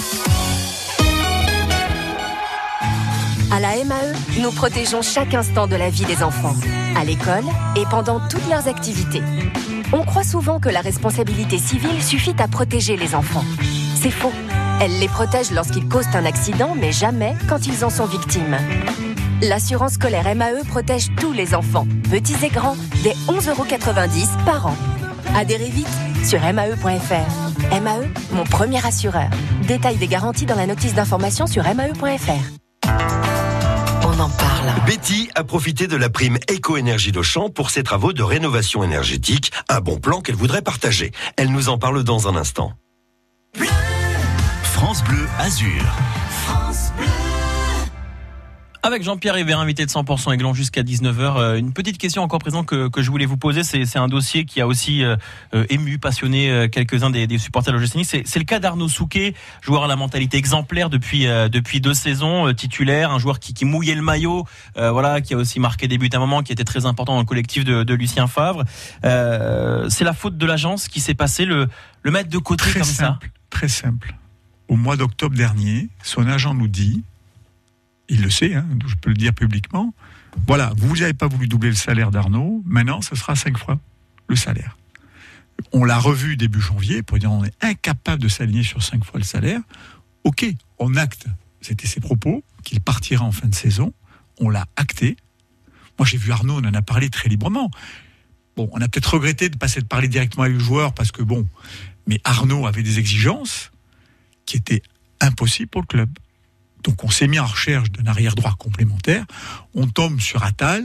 [SPEAKER 15] À la M A E, nous protégeons chaque instant de la vie des enfants, à l'école et pendant toutes leurs activités. On croit souvent que la responsabilité civile suffit à protéger les enfants. C'est faux. Elle les protège lorsqu'ils causent un accident, mais jamais quand ils en sont victimes. L'assurance scolaire M A E protège tous les enfants, petits et grands, dès onze euros quatre-vingt-dix par an. Adhérez vite sur M A E point F R. M A E, mon premier assureur. Détail des garanties dans la notice d'information sur M A E point F R.
[SPEAKER 16] On en parle. Betty a profité de la prime Éco-énergie d'Auchan pour ses travaux de rénovation énergétique, un bon plan qu'elle voudrait partager. Elle nous en parle dans un instant.
[SPEAKER 1] France Bleu Azur.
[SPEAKER 3] France Bleu. Avec Jean-Pierre Hébert, invité de cent pour cent Aiglon jusqu'à dix-neuf heures. Euh, une petite question encore présente que, que je voulais vous poser. C'est, c'est un dossier qui a aussi euh, ému, passionné euh, quelques-uns des, des supporters de l'O G C Nice. C'est, c'est le cas d'Arnaud Souquet, joueur à la mentalité exemplaire depuis euh, depuis deux saisons, euh, titulaire, un joueur qui, qui mouillait le maillot, euh, voilà, qui a aussi marqué des buts à un moment, qui était très important dans le collectif de, de Lucien Favre. Euh, c'est la faute de l'agence qui s'est passé, le, le mettre de côté
[SPEAKER 7] très
[SPEAKER 3] comme
[SPEAKER 7] simple,
[SPEAKER 3] ça.
[SPEAKER 7] Très simple. Au mois d'octobre dernier, son agent nous dit, il le sait, hein, je peux le dire publiquement, voilà, vous n'avez pas voulu doubler le salaire d'Arnaud, maintenant ce sera cinq fois le salaire. On l'a revu début janvier pour dire on est incapable de s'aligner sur cinq fois le salaire. Ok, on acte, c'était ses propos, qu'il partira en fin de saison, on l'a acté. Moi j'ai vu Arnaud, on en a parlé très librement. Bon, on a peut-être regretté de ne pas s'être parlé directement avec le joueur parce que bon, mais Arnaud avait des exigences qui étaient impossibles pour le club. Donc on s'est mis en recherche d'un arrière-droit complémentaire. On tombe sur Attal.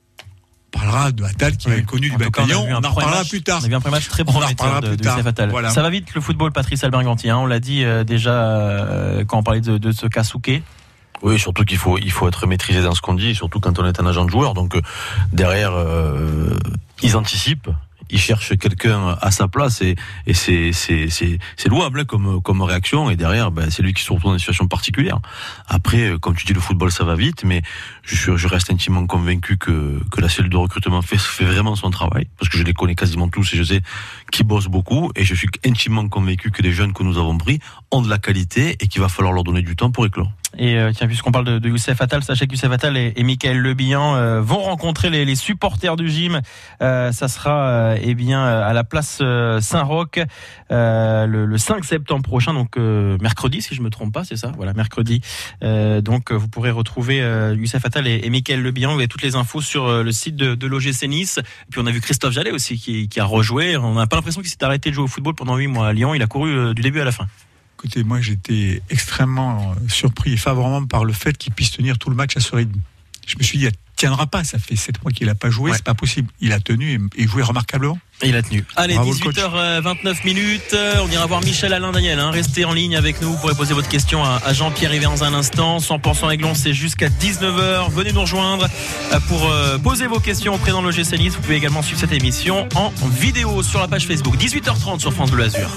[SPEAKER 7] On parlera de Attal qui oui. est connu du bataillon. On, on en reparlera
[SPEAKER 3] match,
[SPEAKER 7] plus tard.
[SPEAKER 3] On a vu un match très prometteur de, de Youssef Attal. Voilà. Ça va vite le football, Patrice Alberganti. Hein, on l'a dit euh, déjà euh, quand on parlait de, de ce cas Souquet.
[SPEAKER 4] Oui, surtout qu'il faut, il faut être maîtrisé dans ce qu'on dit, surtout quand on est un agent de joueur. Donc euh, derrière, euh, ils anticipent. Il cherche quelqu'un à sa place et, et c'est, c'est, c'est, c'est louable comme, comme réaction. Et derrière, ben, c'est lui qui se retrouve dans une situation particulière. Après, comme tu dis, le football, ça va vite, mais je, je reste intimement convaincu que, que la cellule de recrutement fait, fait vraiment son travail. Parce que je les connais quasiment tous et je sais qu'ils bossent beaucoup. Et je suis intimement convaincu que les jeunes que nous avons pris ont de la qualité et qu'il va falloir leur donner du temps pour éclore.
[SPEAKER 3] Et euh, tiens, puisqu'on parle de, de Youssef Attal, sachez que Youssef Attal et, et Michael Le Bihan euh, vont rencontrer les, les supporters du gym. Euh, ça sera euh, eh bien à la place euh, Saint-Roch euh, le, le cinq septembre prochain, donc euh, mercredi, si je me trompe pas, c'est ça. Voilà, mercredi. Euh, donc vous pourrez retrouver euh, Youssef Attal et, et Michael Le Bihan. Vous avez toutes les infos sur euh, le site de, de l'O G C Nice. Et puis on a vu Christophe Jallet aussi qui, qui a rejoué. On n'a pas l'impression qu'il s'est arrêté de jouer au football pendant huit mois à Lyon. Il a couru euh, du début à la fin.
[SPEAKER 7] Écoutez, moi j'étais extrêmement surpris et favorablement par le fait qu'il puisse tenir tout le match à ce rythme. Je me suis dit, il ne tiendra pas, ça fait sept mois qu'il n'a pas joué, ouais. C'est pas possible. Il a tenu et, et joué remarquablement.
[SPEAKER 3] Et il a tenu. Allez, bravo dix-huit heures vingt-neuf minutes, on ira voir Michel Alain Daniel. Hein. Restez en ligne avec nous, vous pourrez poser votre question à, à Jean-Pierre Hébert dans un instant. cent pour cent Aiglon, c'est jusqu'à dix-neuf heures. Venez nous rejoindre pour euh, poser vos questions auprès dans le G C Nice. Vous pouvez également suivre cette émission en vidéo sur la page Facebook. dix-huit heures trente sur France Bleu Azur.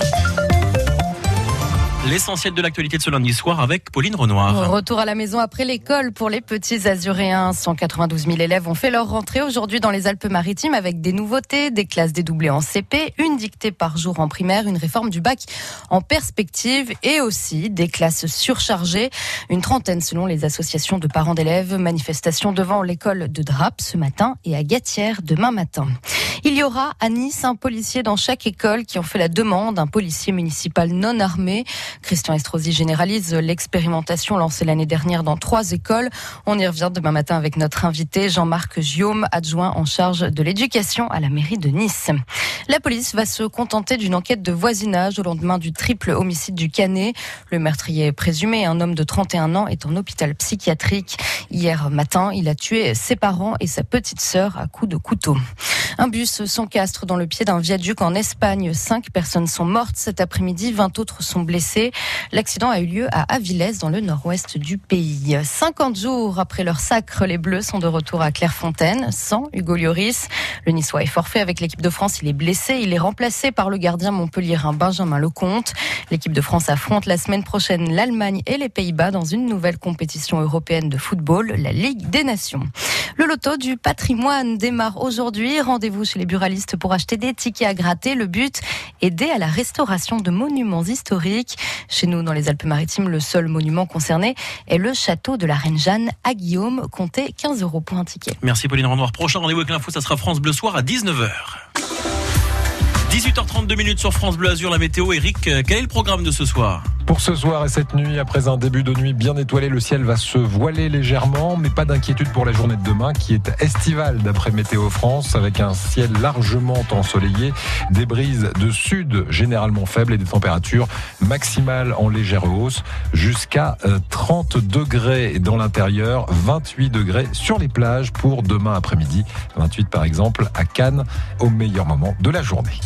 [SPEAKER 3] L'essentiel de l'actualité de ce lundi soir avec Pauline Renoir.
[SPEAKER 17] Retour à la maison après l'école pour les petits Azuréens. cent quatre-vingt-douze mille élèves ont fait leur rentrée aujourd'hui dans les Alpes-Maritimes avec des nouveautés, des classes dédoublées en C P, une dictée par jour en primaire, une réforme du bac en perspective et aussi des classes surchargées. Une trentaine selon les associations de parents d'élèves. Manifestation devant l'école de Draps ce matin et à Gatière demain matin. Il y aura à Nice un policier dans chaque école qui en fait la demande, un policier municipal non armé. Christian Estrosi généralise l'expérimentation lancée l'année dernière dans trois écoles. On y revient demain matin avec notre invité Jean-Marc Giaume, adjoint en charge de l'éducation à la mairie de Nice. La police va se contenter d'une enquête de voisinage au lendemain du triple homicide du Canet. Le meurtrier présumé, un homme de trente et un ans, est en hôpital psychiatrique. Hier matin, il a tué ses parents et sa petite sœur à coups de couteau. Un bus s'encastre dans le pied d'un viaduc en Espagne. Cinq personnes sont mortes cet après-midi, vingt autres sont blessées. L'accident a eu lieu à Avilés, dans le nord-ouest du pays. cinquante jours après leur sacre, les Bleus sont de retour à Clairefontaine, sans Hugo Lloris. Le Niçois est forfait avec l'équipe de France, il est blessé. Il est remplacé par le gardien montpelliérain Benjamin Lecomte. L'équipe de France affronte la semaine prochaine l'Allemagne et les Pays-Bas dans une nouvelle compétition européenne de football, la Ligue des Nations. Le loto du patrimoine démarre aujourd'hui. Rendez-vous chez les buralistes pour acheter des tickets à gratter. Le but, aider à la restauration de monuments historiques. Chez nous, dans les Alpes-Maritimes, le seul monument concerné est le château de la Reine Jeanne à Guillaume. Comptez quinze euros pour un ticket.
[SPEAKER 3] Merci Pauline Renoir. Prochain rendez-vous avec l'info, ça sera France Bleu Soir à dix-neuf heures. dix-huit heures trente-deux minutes sur France Bleu Azur, la météo. Eric, quel est le programme de ce soir ?
[SPEAKER 2] Pour ce soir et cette nuit, après un début de nuit bien étoilé, le ciel va se voiler légèrement, mais pas d'inquiétude pour la journée de demain qui est estivale d'après Météo France, avec un ciel largement ensoleillé, des brises de sud généralement faibles et des températures maximales en légère hausse jusqu'à trente degrés dans l'intérieur, vingt-huit degrés sur les plages pour demain après-midi, vingt-huit par exemple à Cannes au meilleur moment de la journée.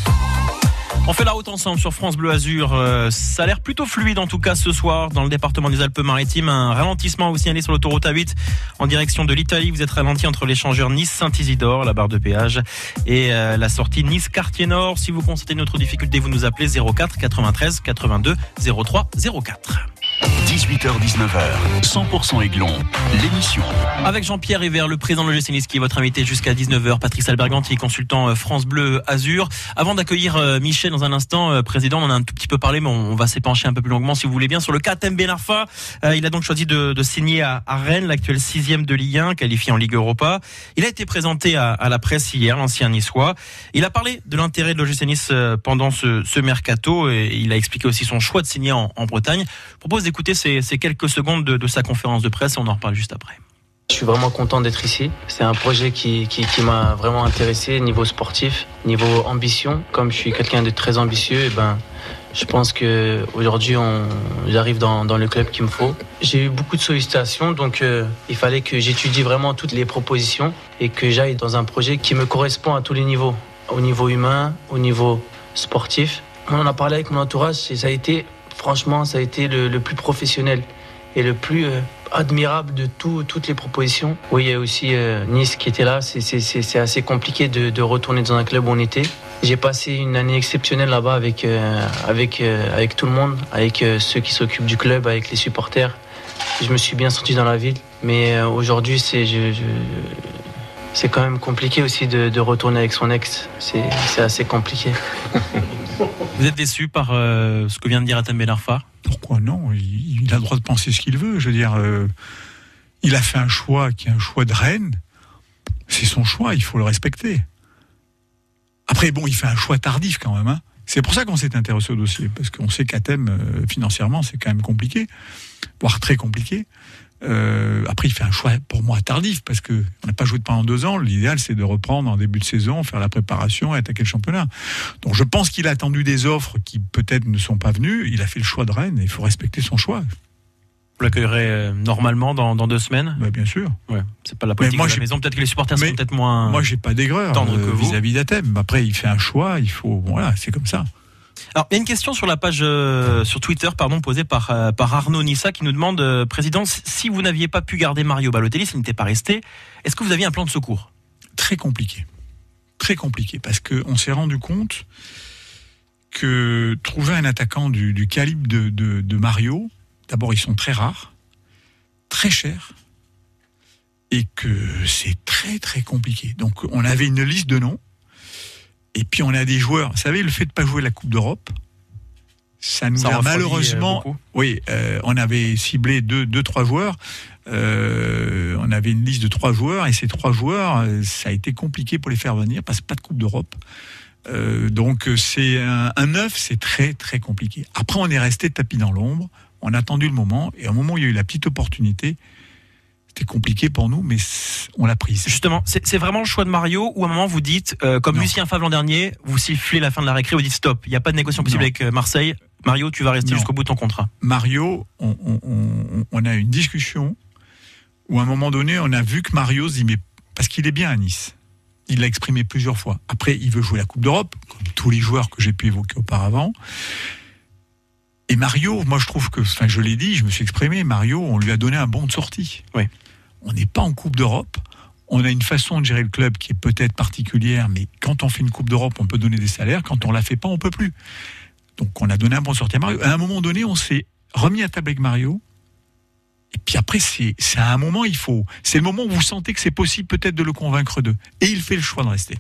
[SPEAKER 3] On fait la route ensemble sur France Bleu Azur. Euh, ça a l'air plutôt fluide en tout cas ce soir dans le département des Alpes-Maritimes. Un ralentissement aussi allé sur l'autoroute A huit en direction de l'Italie. Vous êtes ralenti entre l'échangeur Nice-Saint-Isidore, la barre de péage, et euh, la sortie Nice-Quartier-Nord. Si vous constatez notre difficulté, vous nous appelez zéro quatre quatre-vingt-treize quatre-vingt-deux zéro trois zéro quatre.
[SPEAKER 1] dix-huit heures dix-neuf heures, cent pour cent Aiglon, l'émission.
[SPEAKER 3] Avec Jean-Pierre River, le président de l'O G C Nice, qui est votre invité jusqu'à dix-neuf heures. Patrice Alberganti, consultant France Bleu Azur. Avant d'accueillir Michel dans un instant, président, on en a un tout petit peu parlé, mais on va s'épancher un peu plus longuement si vous voulez bien sur le cas Hatem Ben Arfa. Il a donc choisi de, de signer à, à Rennes, l'actuel sixième de Ligue un, qualifié en Ligue Europa. Il a été présenté à, à la presse hier, l'ancien niçois. Il a parlé de l'intérêt de l'O G C Nice pendant ce, ce mercato et il a expliqué aussi son choix de signer en, en Bretagne. Je propose d'écouter ces, ces quelques secondes de, de sa conférence de presse et on en reparle juste après.
[SPEAKER 18] Je suis vraiment content d'être ici. C'est un projet qui, qui, qui m'a vraiment intéressé niveau sportif, niveau ambition. Comme je suis quelqu'un de très ambitieux, et ben, je pense qu'aujourd'hui, j'arrive dans, dans le club qu'il me faut. J'ai eu beaucoup de sollicitations, donc euh, il fallait que j'étudie vraiment toutes les propositions et que j'aille dans un projet qui me correspond à tous les niveaux. Au niveau humain, au niveau sportif. On en a parlé avec mon entourage et ça a été, franchement, ça a été le, le plus professionnel et le plus euh, admirable de tout, toutes les propositions. Oui, il y a aussi euh, Nice qui était là. C'est, c'est, c'est, c'est assez compliqué de, de retourner dans un club où on était. J'ai passé une année exceptionnelle là-bas avec, euh, avec, euh, avec tout le monde, avec euh, ceux qui s'occupent du club, avec les supporters. Je me suis bien senti dans la ville. Mais euh, aujourd'hui, c'est, je, je, c'est quand même compliqué aussi de, de retourner avec son ex. C'est, c'est assez compliqué.
[SPEAKER 3] Vous êtes déçu par euh, ce que vient de dire Hatem Ben Arfa ?
[SPEAKER 7] Pourquoi non ? il, il a le droit de penser ce qu'il veut. Je veux dire, euh, il a fait un choix qui est un choix de Rennes. C'est son choix, il faut le respecter. Après, bon, il fait un choix tardif quand même. Hein. C'est pour ça qu'on s'est intéressé au dossier, parce qu'on sait qu'Hatem, euh, financièrement, c'est quand même compliqué, voire très compliqué. Euh, après, il fait un choix pour moi tardif parce que on n'a pas joué pendant deux ans. L'idéal, c'est de reprendre en début de saison, faire la préparation et attaquer le championnat. Donc, je pense qu'il a attendu des offres qui peut-être ne sont pas venues. Il a fait le choix de Rennes et il faut respecter son choix.
[SPEAKER 3] Vous l'accueillerez euh, normalement dans, dans deux semaines ?
[SPEAKER 7] Bah, bien sûr.
[SPEAKER 3] Ouais, c'est pas la politique moi, de la maison. Peut-être que les supporters sont peut-être moins.
[SPEAKER 7] Moi, j'ai pas d'aigreur
[SPEAKER 3] tendres
[SPEAKER 7] euh,
[SPEAKER 3] que vous.
[SPEAKER 7] vis-à-vis d'Hatem. Après, il fait un choix. Il faut. Bon, voilà, c'est comme ça.
[SPEAKER 3] Alors, il y a une question sur la page euh, sur Twitter, pardon, posée par euh, par Arnaud Nissa qui nous demande, euh, président, si vous n'aviez pas pu garder Mario Balotelli, s'il n'était pas resté, est-ce que vous aviez un plan de secours ?
[SPEAKER 7] Très compliqué, très compliqué, parce que on s'est rendu compte que trouver un attaquant du, du calibre de, de, de Mario, d'abord ils sont très rares, très chers, et que c'est très très compliqué. Donc on avait une liste de noms. Et puis on a des joueurs, vous savez, le fait de ne pas jouer la Coupe d'Europe, ça nous ça a malheureusement... Beaucoup. Oui, euh, on avait ciblé deux, deux trois joueurs, euh, on avait une liste de trois joueurs, et ces trois joueurs, ça a été compliqué pour les faire venir, parce que pas de Coupe d'Europe. Euh, donc c'est un, un neuf, c'est très très compliqué. Après on est resté tapis dans l'ombre, on a attendu le moment, et au moment où il y a eu la petite opportunité, c'était compliqué pour nous, mais on l'a prise.
[SPEAKER 3] Justement, c'est, c'est vraiment le choix de Mario, ou à un moment vous dites, euh, comme non. Lucien Favre l'an dernier, vous sifflez la fin de la récré, vous dites stop, il n'y a pas de négociation possible non. avec Marseille, Mario, tu vas rester non. jusqu'au bout de ton contrat.
[SPEAKER 7] Mario, on, on, on, on a eu une discussion où à un moment donné, on a vu que Mario se dit, mais parce qu'il est bien à Nice, Il l'a exprimé plusieurs fois. Après, il veut jouer la Coupe d'Europe, comme tous les joueurs que j'ai pu évoquer auparavant. Et Mario, moi je trouve que, enfin je l'ai dit, je me suis exprimé, Mario, on lui a donné un bon de sortie.
[SPEAKER 3] Oui.
[SPEAKER 7] On n'est pas en Coupe d'Europe. On a une façon de gérer le club qui est peut-être particulière, mais quand on fait une Coupe d'Europe, on peut donner des salaires. Quand on la fait pas, on peut plus. Donc on a donné un bon de sortie à Mario. À un moment donné, on s'est remis à table avec Mario. Et puis après, c'est, c'est à un moment, il faut, c'est le moment où vous sentez que c'est possible peut-être de le convaincre d'eux. Et il fait le choix de rester.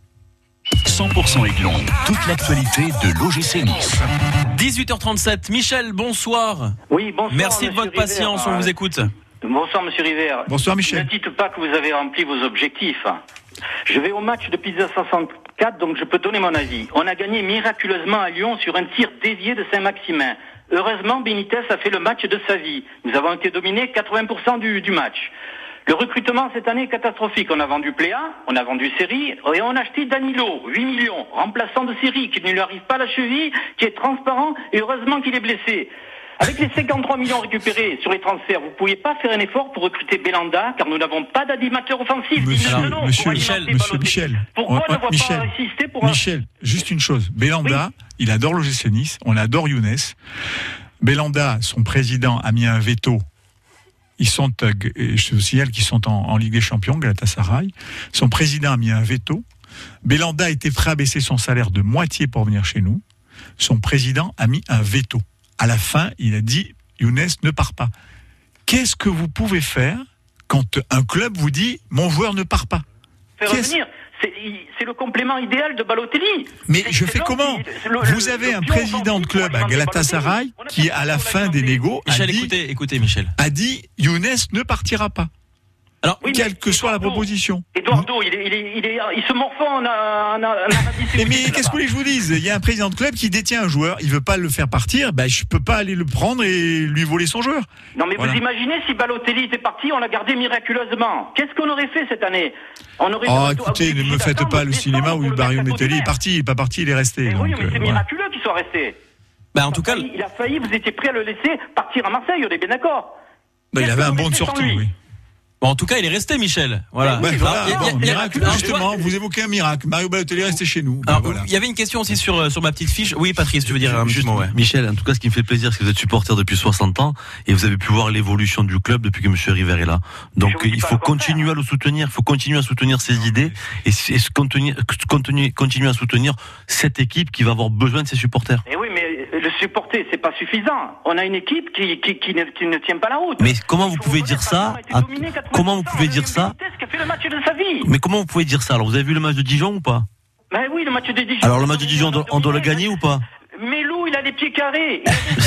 [SPEAKER 1] cent pour cent Aiglon, toute l'actualité de l'O G C Nice.
[SPEAKER 3] dix-huit heures trente-sept, Michel, bonsoir.
[SPEAKER 11] Oui, bonsoir.
[SPEAKER 3] Merci de votre
[SPEAKER 11] Rivère.
[SPEAKER 3] patience, on vous écoute.
[SPEAKER 11] Bonsoir, monsieur River.
[SPEAKER 7] Bonsoir, Michel.
[SPEAKER 11] Ne dites pas que vous avez rempli vos objectifs. Je vais au match depuis mille neuf cent soixante-quatre, donc je peux donner mon avis. On a gagné miraculeusement à Lyon sur un tir dévié de Saint-Maximin. Heureusement, Benitez a fait le match de sa vie. Nous avons été dominés quatre-vingts pour cent du, du match. Le recrutement cette année est catastrophique. On a vendu Pléa, on a vendu Seri et on a acheté Danilo, huit millions, remplaçant de Seri, qui ne lui arrive pas à la cheville, qui est transparent et heureusement qu'il est blessé. Avec les cinquante-trois millions récupérés sur les transferts, vous ne pouviez pas faire un effort pour recruter Belanda, car nous n'avons pas d'animateur offensif.
[SPEAKER 7] Monsieur,
[SPEAKER 11] Alors, non,
[SPEAKER 7] monsieur, Michel, monsieur Michel,
[SPEAKER 11] pourquoi
[SPEAKER 7] on,
[SPEAKER 11] ne voit
[SPEAKER 7] Michel,
[SPEAKER 11] pas insister pour
[SPEAKER 7] Michel,
[SPEAKER 11] un...
[SPEAKER 7] juste une chose. Belanda, oui. Il adore l'O G C Nice, on adore Younes. Belanda, son président, a mis un veto. Ils sont, je vous signale qu'ils sont en, en Ligue des Champions, Galatasaray. Son président a mis un veto. Belanda était prêt à baisser son salaire de moitié pour venir chez nous. Son président a mis un veto. À la fin, il a dit Younes ne part pas. Qu'est-ce que vous pouvez faire quand un club vous dit mon joueur ne part pas?
[SPEAKER 11] Faire revenir. C'est, c'est le complément idéal de Balotelli.
[SPEAKER 7] Mais
[SPEAKER 11] c'est,
[SPEAKER 7] je
[SPEAKER 11] c'est
[SPEAKER 7] fais comment le, Vous le, avez le un président de club à Galatasaray qui, à la fin des négos, a
[SPEAKER 3] Michel,
[SPEAKER 7] dit,
[SPEAKER 3] écoutez, écoutez, Michel.
[SPEAKER 7] a dit Younes ne partira pas. Alors, oui, quelle que soit la proposition.
[SPEAKER 11] Eduardo, il, est, il, est, il, est, il se morfond en, en, en, en
[SPEAKER 7] Mais, mais qu'est-ce que vous voulez que je vous dise? Il y a un président de club qui détient un joueur, il veut pas le faire partir, ben je peux pas aller le prendre et lui voler son joueur.
[SPEAKER 11] Non mais
[SPEAKER 7] voilà.
[SPEAKER 11] Vous imaginez si Balotelli était parti, on l'a gardé miraculeusement. Qu'est-ce qu'on aurait fait cette année? On aurait
[SPEAKER 7] Oh écoutez, ne me faites pas le cinéma où Mario Balotelli est parti, il est pas parti, il est resté.
[SPEAKER 11] Mais
[SPEAKER 7] donc,
[SPEAKER 11] oui, mais
[SPEAKER 7] euh,
[SPEAKER 11] c'est
[SPEAKER 7] voilà.
[SPEAKER 11] miraculeux qu'il soit resté.
[SPEAKER 3] Bah en tout
[SPEAKER 11] il
[SPEAKER 3] cas,
[SPEAKER 11] failli, il a failli, vous étiez prêt à le laisser partir à Marseille, on est bien d'accord.
[SPEAKER 7] Ben, il avait un bon de sortie, oui.
[SPEAKER 3] Bon, en tout cas, il est resté, Michel. Voilà.
[SPEAKER 7] Ouais, voilà.
[SPEAKER 3] Alors,
[SPEAKER 7] Bon,
[SPEAKER 3] y a, y a,
[SPEAKER 7] miracle,
[SPEAKER 3] alors,
[SPEAKER 7] justement, vous évoquez un miracle. Mario Balotelli est resté chez nous.
[SPEAKER 3] Alors,
[SPEAKER 7] ben, voilà.
[SPEAKER 3] Il y avait une question aussi sur, sur ma petite fiche. Oui, Patrice, tu veux dire un petit mot, ouais.
[SPEAKER 4] Michel, en tout cas, ce qui me fait plaisir, c'est que vous êtes supporter depuis soixante ans et vous avez pu voir l'évolution du club depuis que M. River est là. Donc, il faut continuer à le soutenir, il faut continuer à soutenir ses idées et, et continuer, continuer, continuer à soutenir cette équipe qui va avoir besoin de ses supporters.
[SPEAKER 11] Et oui, mais le supporter, c'est pas suffisant. On a une équipe qui, qui, qui, ne, qui ne tient pas la route.
[SPEAKER 4] Mais comment vous pouvez dire ça à, Comment vous pouvez dire ça
[SPEAKER 11] qui a fait le match de sa vie.
[SPEAKER 4] Mais comment vous pouvez dire ça? Alors, vous avez vu le match de Dijon ou pas?
[SPEAKER 11] Ben oui, le match de Dijon.
[SPEAKER 4] Alors, le match de Dijon, on doit, on doit le gagner ou pas?
[SPEAKER 11] Mais Lou, il a les pieds carrés.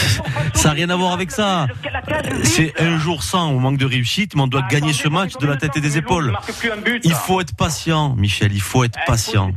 [SPEAKER 4] Ça n'a rien à voir avec ça. C'est un jour sans, au manque de réussite, mais on doit gagner ce match de la tête et des épaules. Il faut être patient, Michel, il faut être patient.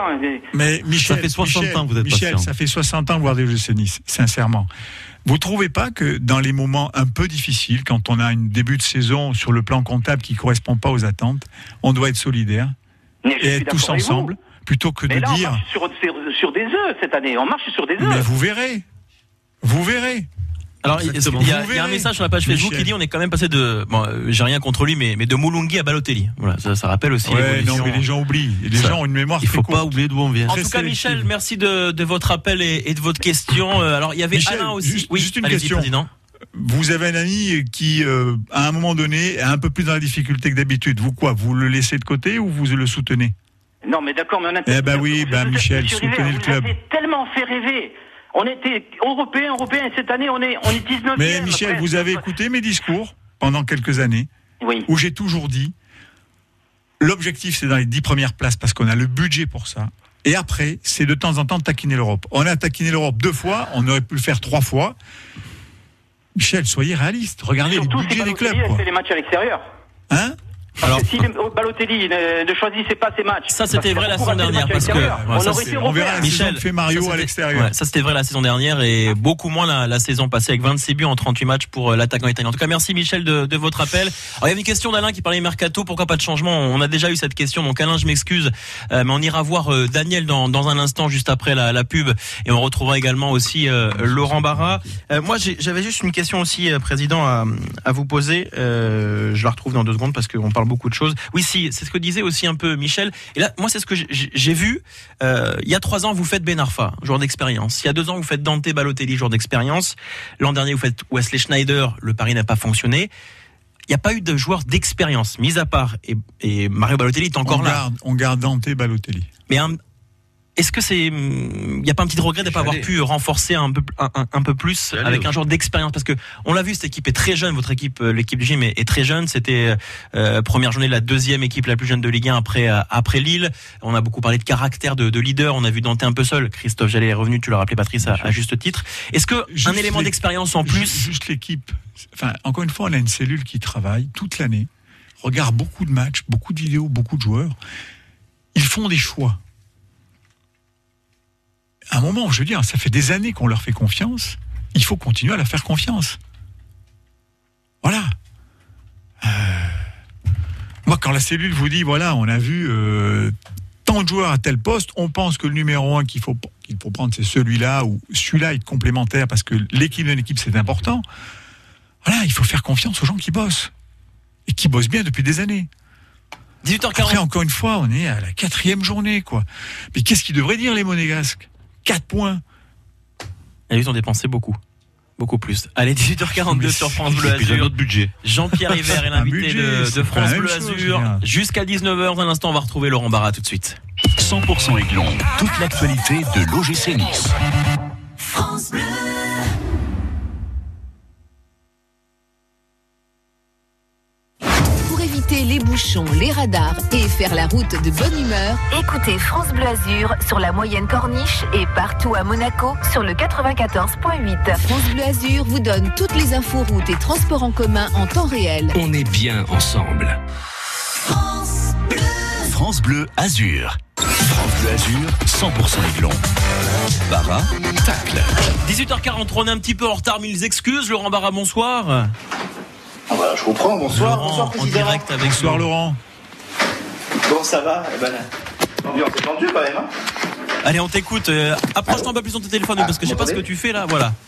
[SPEAKER 7] Mais Michel,
[SPEAKER 4] ça fait soixante
[SPEAKER 7] Michel,
[SPEAKER 4] ans que vous êtes
[SPEAKER 7] Michel,
[SPEAKER 4] patient.
[SPEAKER 7] ça fait soixante ans que vous regardez le G C Nice, sincèrement. Vous trouvez pas que dans les moments un peu difficiles, quand on a un début de saison sur le plan comptable qui correspond pas aux attentes, on doit être solidaire et être tous ensemble, plutôt que
[SPEAKER 11] mais
[SPEAKER 7] de
[SPEAKER 11] là,
[SPEAKER 7] dire...
[SPEAKER 11] on marche sur, sur, sur des œufs cette année, on marche sur des œufs.
[SPEAKER 7] Mais vous verrez, vous verrez.
[SPEAKER 3] Alors, il y, a, il y a un message sur la page Facebook
[SPEAKER 7] Michel.
[SPEAKER 3] qui dit on est quand même passé de, bon, euh, j'ai rien contre lui, mais, mais de Moulungi à Balotelli. Voilà, ça, ça rappelle aussi
[SPEAKER 7] ouais,
[SPEAKER 3] l'évolution.
[SPEAKER 7] non, mais les gens oublient. Les
[SPEAKER 3] Ça,
[SPEAKER 7] gens ont une mémoire.
[SPEAKER 4] Il faut
[SPEAKER 7] très
[SPEAKER 4] pas
[SPEAKER 7] courte.
[SPEAKER 4] oublier d'où on vient.
[SPEAKER 3] En tout cas, Michel, merci de, de votre appel et, et de votre question. Euh, alors, il y avait
[SPEAKER 7] Michel,
[SPEAKER 3] Alain aussi.
[SPEAKER 7] Juste,
[SPEAKER 3] oui,
[SPEAKER 7] juste une
[SPEAKER 3] allez-y,
[SPEAKER 7] question.
[SPEAKER 3] président.
[SPEAKER 7] Vous avez un ami qui, euh, à un moment donné, est un peu plus dans la difficulté que d'habitude. Vous quoi? Vous le laissez de côté ou vous le soutenez?
[SPEAKER 11] Non, mais d'accord, mais on a...
[SPEAKER 7] Eh ben oui, ben Michel, soutenez le club.
[SPEAKER 11] Vous avez tellement fait rêver. On était européens, européens, et cette année, on est, on est dix-neuvième.
[SPEAKER 7] Mais Michel,
[SPEAKER 11] presque.
[SPEAKER 7] vous avez écouté mes discours pendant quelques années,
[SPEAKER 11] oui.
[SPEAKER 7] où j'ai toujours dit, l'objectif c'est dans les dix premières places parce qu'on a le budget pour ça. Et après, c'est de temps en temps de taquiner l'Europe. On a taquiné l'Europe deux fois, on aurait pu le faire trois fois. Michel, soyez réaliste. Regardez
[SPEAKER 11] Surtout,
[SPEAKER 7] le budget
[SPEAKER 11] si
[SPEAKER 7] des clubs.
[SPEAKER 11] Balotelli
[SPEAKER 7] Quoi.
[SPEAKER 11] fait les matchs à l'extérieur.
[SPEAKER 7] Hein?
[SPEAKER 3] Alors,
[SPEAKER 11] si Balotelli ne, ne choisissait pas ses matchs.
[SPEAKER 3] Ça, c'était vrai la saison dernière parce que ouais,
[SPEAKER 11] on
[SPEAKER 3] ça,
[SPEAKER 11] aurait été
[SPEAKER 7] on verra la
[SPEAKER 3] Michel,
[SPEAKER 7] saison que fait Mario
[SPEAKER 3] ça,
[SPEAKER 7] à l'extérieur.
[SPEAKER 3] Ouais, ça, c'était vrai la saison dernière et beaucoup moins la, la saison passée avec vingt-six buts en trente-huit matchs pour euh, l'attaquant italien. En tout cas, merci Michel de, de votre appel. Alors, il y avait une question d'Alain qui parlait mercato. Pourquoi pas de changement? On a déjà eu cette question. Donc, Alain, je m'excuse, euh, mais on ira voir euh, Daniel dans, dans un instant, juste après la, la pub, et on retrouvera également aussi euh, Laurent Barra. Euh, moi, j'ai, j'avais juste une question aussi, euh, président, à, à vous poser. Euh, je la retrouve dans deux secondes parce qu'on parle parle beaucoup de choses. Oui, si, c'est ce que disait aussi un peu Michel. Et là, moi, c'est ce que j'ai, j'ai vu. Euh, il y a trois ans, vous faites Ben Arfa, joueur d'expérience. Il y a deux ans, vous faites Dante Balotelli, joueur d'expérience. L'an dernier, vous faites Wesley Schneider. Le pari n'a pas fonctionné. Il n'y a pas eu de joueur d'expérience, mis à part. Et, et Mario Balotelli est encore
[SPEAKER 7] on
[SPEAKER 3] là.
[SPEAKER 7] Garde, on garde Dante Balotelli.
[SPEAKER 3] Mais un, est-ce que c'est, il n'y a pas un petit regret de ne pas avoir pu renforcer un peu, un, un, un peu plus J'allais avec oui. un joueur d'expérience, parce que on l'a vu, cette équipe est très jeune, votre équipe, l'équipe du gym est, est très jeune. C'était euh, première journée, la deuxième équipe la plus jeune de Ligue un après euh, après Lille. On a beaucoup parlé de caractère, de, de leader. On a vu Dante un peu seul. Christophe Jallet est revenu, tu l'as rappelé, Patrice, à, à juste titre. Est-ce que juste un élément d'expérience en plus,
[SPEAKER 7] juste, juste l'équipe. Enfin, encore une fois, on a une cellule qui travaille toute l'année, regarde beaucoup de matchs, beaucoup de vidéos, beaucoup de joueurs. Ils font des choix. À un moment, je veux dire, ça fait des années qu'on leur fait confiance. Il faut continuer à leur faire confiance. Voilà. Euh... Moi, quand la cellule vous dit, voilà, on a vu euh, tant de joueurs à tel poste, on pense que le numéro un qu'il faut, qu'il faut prendre, c'est celui-là, ou celui-là est complémentaire parce que l'équipe de l'équipe, c'est important. Voilà, il faut faire confiance aux gens qui bossent. Et qui bossent bien depuis des années.
[SPEAKER 3] dix-huit heures quarante.
[SPEAKER 7] Après, encore une fois, on est à la quatrième journée, quoi. Mais qu'est-ce qu'ils devraient dire, les Monégasques ? quatre points.
[SPEAKER 3] Et ils ont dépensé beaucoup. Beaucoup plus. Allez, dix-huit heures quarante-deux sur France Bleu Azur.
[SPEAKER 4] Notre budget.
[SPEAKER 3] Jean-Pierre Hiver est l'invité budget, de, de France Bleu Azur. Jusqu'à dix-neuf heures, dans l'instant, on va retrouver Laurent Barra tout de suite.
[SPEAKER 1] cent pour cent Aiglon. Toute l'actualité de l'O G C Nice.
[SPEAKER 19] France Bleu.
[SPEAKER 8] Les bouchons, les radars et faire la route de bonne humeur,
[SPEAKER 15] écoutez France Bleu Azur sur la moyenne Corniche et partout à Monaco sur le quatre-vingt-quatorze virgule huit.
[SPEAKER 8] France Bleu Azur vous donne toutes les infos routes et transports en commun en temps réel.
[SPEAKER 1] On est bien ensemble.
[SPEAKER 19] France Bleu.
[SPEAKER 1] France Bleu Azur. France Bleu Azur, cent pour cent Aiglon. Barra, tacle.
[SPEAKER 3] dix-huit heures quarante-trois, on est un petit peu en retard, mille excuses. Laurent Barra, bonsoir.
[SPEAKER 20] Ah bah, je vous prends, bonsoir,
[SPEAKER 3] Laurent,
[SPEAKER 20] bonsoir président.
[SPEAKER 3] En direct avec
[SPEAKER 7] bonsoir Laurent.
[SPEAKER 20] Comment ça va? Eh ben, l'ambiance est tendue quand même. Hein.
[SPEAKER 3] Allez, on t'écoute. Euh, approche-toi un peu plus ton téléphone, ah, parce que je sais pas ce que tu fais là. Voilà.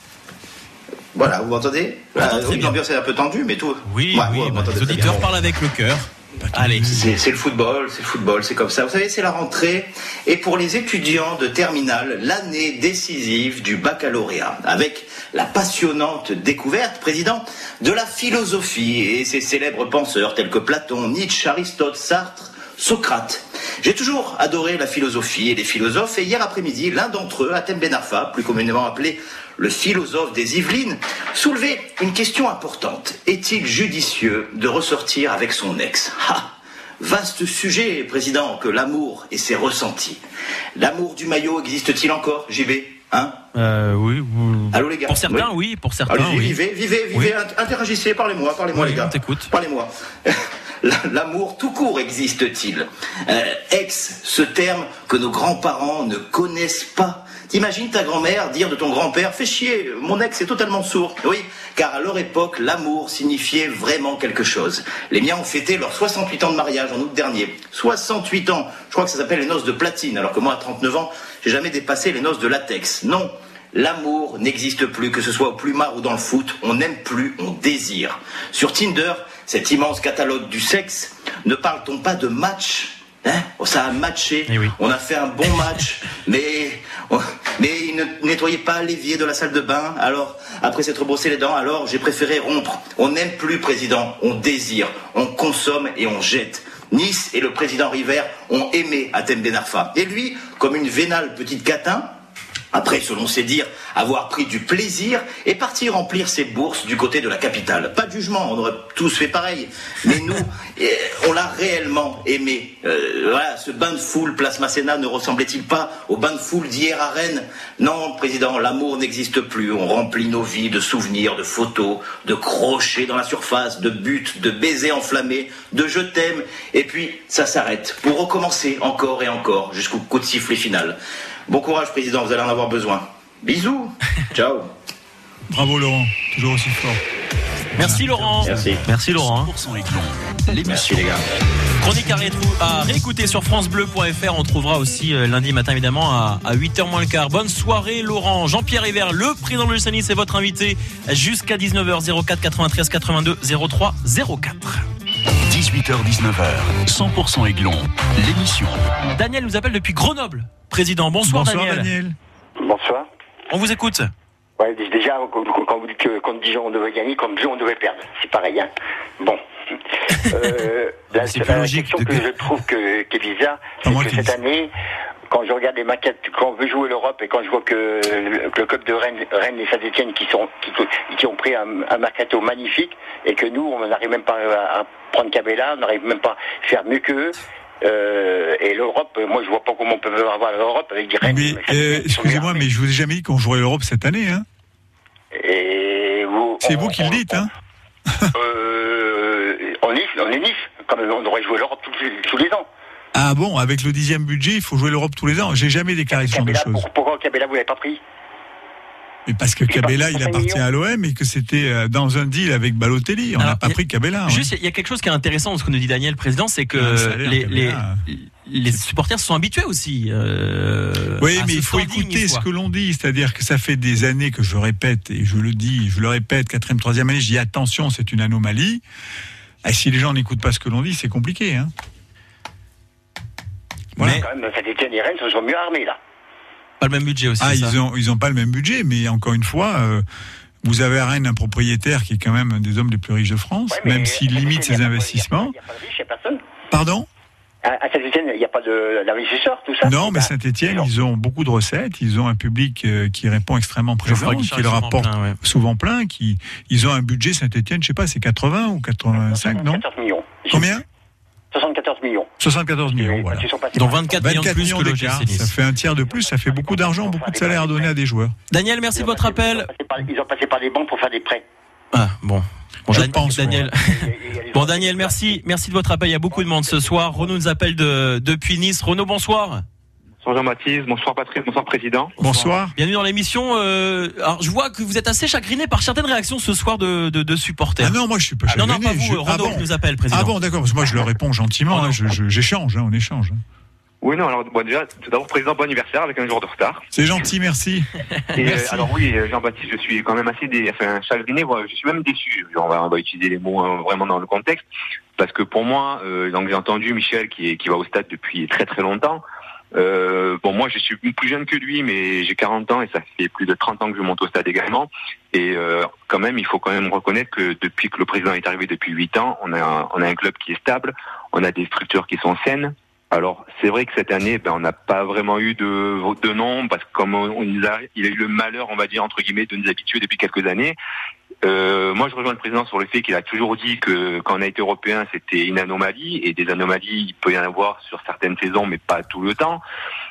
[SPEAKER 20] Voilà, vous m'entendez? euh, Oui, l'ambiance est un peu tendue, mais tout.
[SPEAKER 3] Oui, ouais, oui, bah, les auditeurs parlent avec le cœur.
[SPEAKER 20] Allez, c'est, c'est le football, c'est le football, c'est comme ça. Vous savez, c'est la rentrée. Et pour les étudiants de terminale, l'année décisive du baccalauréat. Avec la passionnante découverte, président, de la philosophie et ses célèbres penseurs tels que Platon, Nietzsche, Aristote, Sartre, Socrate. J'ai toujours adoré la philosophie et les philosophes. Et hier après-midi, l'un d'entre eux, Hatem Ben Arfa, plus communément appelé le philosophe des Yvelines, soulevait une question importante. Est-il judicieux de ressortir avec son ex? Ah, vaste sujet, président, que l'amour et ses ressentis. L'amour du maillot existe-t-il encore, J B? Hein?
[SPEAKER 3] Euh, oui, oui.
[SPEAKER 20] Allô les gars?
[SPEAKER 3] Pour certains, oui, oui pour certains,
[SPEAKER 20] allez-y,
[SPEAKER 3] oui.
[SPEAKER 20] Vivez, vivez, vivez, oui. Interagissez, parlez-moi, parlez-moi
[SPEAKER 3] oui,
[SPEAKER 20] les gars.
[SPEAKER 3] On t'écoute.
[SPEAKER 20] Parlez-moi. L'amour tout court existe-t-il? euh, Ex, ce terme que nos grands-parents ne connaissent pas. T'imagines ta grand-mère dire de ton grand-père, fais chier, mon ex est totalement sourd. Oui, car à leur époque, l'amour signifiait vraiment quelque chose. Les miens ont fêté leurs soixante-huit ans de mariage en août dernier. soixante-huit ans, je crois que ça s'appelle les noces de platine, alors que moi à trente-neuf ans, j'ai jamais dépassé les noces de latex. Non, l'amour n'existe plus, que ce soit au plumard ou dans le foot, on n'aime plus, on désire. Sur Tinder, cet immense catalogue du sexe, ne parle-t-on pas de match? Hein, ça a matché,
[SPEAKER 3] eh oui.
[SPEAKER 20] On a fait un bon match, mais, on, mais il ne nettoyait pas l'évier de la salle de bain. Alors, après s'être brossé les dents, alors j'ai préféré rompre. On n'aime plus, président, on désire, on consomme et on jette. Nice et le président River ont aimé Hatem Ben Arfa. Et lui, comme une vénale petite catin, après, selon ses dires, avoir pris du plaisir et parti remplir ses bourses du côté de la capitale. Pas de jugement, on aurait tous fait pareil. Mais nous, on l'a réellement aimé. Euh, voilà, ce bain de foule, place Masséna, ne ressemblait-il pas au bain de foule d'hier à Rennes? Non, président, l'amour n'existe plus. On remplit nos vies de souvenirs, de photos, de crochets dans la surface, de buts, de baisers enflammés, de je t'aime. Et puis, ça s'arrête pour recommencer encore et encore jusqu'au coup de sifflet final. Bon courage, président, vous allez en avoir besoin. Bisous. Ciao.
[SPEAKER 7] Bravo, Laurent. Toujours aussi fort.
[SPEAKER 3] Merci, Laurent.
[SPEAKER 20] Merci.
[SPEAKER 3] Merci, Laurent.
[SPEAKER 1] cent pour cent Aiglon.
[SPEAKER 20] Merci, les gars.
[SPEAKER 3] Chronique à, rétrou- à réécouter sur francebleu point f r. On trouvera aussi euh, lundi matin, évidemment, à, à huit heures moins le quart. Bonne soirée, Laurent. Jean-Pierre Hiver, le président de l'O G C Nice, c'est votre invité jusqu'à dix-neuf heures. zéro quatre quatre-vingt-treize quatre-vingt-deux zéro trois zéro quatre.
[SPEAKER 1] dix-huit heures dix-neuf heures, cent pour cent Aiglon, l'émission.
[SPEAKER 3] Daniel nous appelle depuis Grenoble. Président, bonsoir,
[SPEAKER 7] Bonsoir
[SPEAKER 3] Daniel.
[SPEAKER 7] Daniel.
[SPEAKER 21] Bonsoir.
[SPEAKER 3] On vous écoute.
[SPEAKER 21] Ouais, déjà, quand vous dites que contre Dijon on devait gagner, contre Dijon on devait perdre. C'est pareil, hein. Bon. Euh, la,
[SPEAKER 3] c'est
[SPEAKER 21] la,
[SPEAKER 3] plus
[SPEAKER 21] la
[SPEAKER 3] logique
[SPEAKER 21] question que
[SPEAKER 3] de...
[SPEAKER 21] je trouve que, qui est bizarre, c'est que cette année, quand je regarde les maquettes, quand on veut jouer l'Europe et quand je vois que le, que le club de Rennes, Rennes et Saint-Etienne qui, sont, qui, qui ont pris un, un mercato magnifique et que nous, on n'arrive même pas à, à prendre Cabella, on n'arrive même pas à faire mieux qu'eux. Euh, et l'Europe, moi je vois pas comment on peut avoir l'Europe avec des Rennes.
[SPEAKER 7] Mais, euh, excusez-moi, mais je vous ai jamais dit qu'on jouerait l'Europe cette année, hein.
[SPEAKER 21] Et vous,
[SPEAKER 7] c'est
[SPEAKER 21] on,
[SPEAKER 7] vous qui
[SPEAKER 21] on,
[SPEAKER 7] le dites, hein.
[SPEAKER 21] euh, on est, on est Nice, comme on aurait joué l'Europe tous, tous les ans.
[SPEAKER 7] Ah bon, avec le dixième budget, il faut jouer l'Europe tous les ans. J'ai jamais déclaré ce genre de choses.
[SPEAKER 21] Pour, pourquoi Cabella vous l'avez pas pris?
[SPEAKER 7] Mais parce que Cabella, il appartient à l'O M et que c'était dans un deal avec Balotelli. On n'a pas pris Cabella.
[SPEAKER 3] Juste, il ouais. y a quelque chose qui est intéressant dans ce que nous dit Daniel, président, c'est que salaire, les, les, les supporters se sont habitués aussi. Euh,
[SPEAKER 7] oui, mais il faut écouter ce que l'on dit. C'est-à-dire que ça fait des années que je répète, et je le dis, je le répète, quatrième, troisième année, je dis attention, c'est une anomalie. Et si les gens n'écoutent pas ce que l'on dit, c'est compliqué, hein.
[SPEAKER 21] Voilà. Mais quand même, Saint-Etienne et Rennes se sont mieux armés, là.
[SPEAKER 3] Pas le même budget aussi.
[SPEAKER 7] Ah,
[SPEAKER 3] ça.
[SPEAKER 7] ils ont, ils ont pas le même budget, mais encore une fois, euh, vous avez à Rennes un propriétaire qui est quand même un des hommes les plus riches de France, ouais, même s'il limite ses investissements.
[SPEAKER 21] Il n'y a pas de riche, il n'y a personne.
[SPEAKER 7] Pardon?
[SPEAKER 21] À Saint-Etienne, il n'y a pas d'investisseurs, tout ça.
[SPEAKER 7] Non, mais Saint-Etienne, ils ont beaucoup de recettes, ils ont un public euh, qui répond extrêmement présent, qui leur apporte plein, ouais. souvent plein, qui, ils ont un budget Saint-Etienne, je sais pas, c'est quatre-vingts ou quatre-vingt-cinq, non?
[SPEAKER 21] soixante-quatorze millions.
[SPEAKER 7] Combien?
[SPEAKER 21] soixante-quatorze millions.
[SPEAKER 7] soixante-quatorze millions, voilà.
[SPEAKER 3] Donc vingt-quatre, vingt-quatre
[SPEAKER 7] millions de plus que le G C Nice. Ça fait un tiers de plus, ça fait beaucoup d'argent, beaucoup de salaires à donner à des joueurs.
[SPEAKER 3] Daniel, merci de votre appel.
[SPEAKER 21] Ils ont passé par les banques pour faire des prêts.
[SPEAKER 3] Ah, bon. Bon,
[SPEAKER 7] je
[SPEAKER 3] Dan-
[SPEAKER 7] pense,
[SPEAKER 3] Daniel. Bon, Daniel, merci. Merci de votre appel. Il y a beaucoup de monde ce soir. Renaud nous appelle de, depuis Nice. Renaud, bonsoir.
[SPEAKER 22] Bonsoir Jean-Baptiste, bonsoir Patrick, bonsoir Président.
[SPEAKER 7] Bonsoir. bonsoir.
[SPEAKER 3] Bienvenue dans l'émission. Euh, alors, je vois que vous êtes assez chagriné par certaines réactions ce soir de, de, de supporters.
[SPEAKER 7] Ah non, moi je suis pas chagriné.
[SPEAKER 3] Non, non, pas vous.
[SPEAKER 7] Je...
[SPEAKER 3] Renaud
[SPEAKER 7] ah bon.
[SPEAKER 3] nous appelle, Président.
[SPEAKER 7] Ah bon, d'accord, parce que moi je leur réponds gentiment. Hein, je, je, j'échange, hein, on échange. Hein.
[SPEAKER 22] Oui, non, alors bon, déjà, tout d'abord, Président, bon anniversaire avec un jour de retard.
[SPEAKER 7] C'est gentil, merci.
[SPEAKER 22] Et
[SPEAKER 7] merci.
[SPEAKER 22] Euh, alors oui, Jean-Baptiste, je suis quand même assez dé... enfin, chagriné, je suis même déçu. On va, on va utiliser les mots hein, vraiment dans le contexte, parce que pour moi, euh, donc j'ai entendu Michel qui, est, qui va au stade depuis très très longtemps. Euh, bon, moi, je suis plus jeune que lui, mais j'ai quarante ans et ça fait plus de trente ans que je monte au stade également. Et euh, quand même, il faut quand même reconnaître que depuis que le président est arrivé depuis huit ans, on a, un, on a un club qui est stable, on a des structures qui sont saines. Alors, c'est vrai que cette année, ben, on n'a pas vraiment eu de, de nom, parce que comme on, on a, il a eu le malheur, on va dire, entre guillemets, de nous habituer depuis quelques années. Euh, moi, je rejoins le président sur le fait qu'il a toujours dit que quand on a été européen, c'était une anomalie, et des anomalies, il peut y en avoir sur certaines saisons, mais pas tout le temps.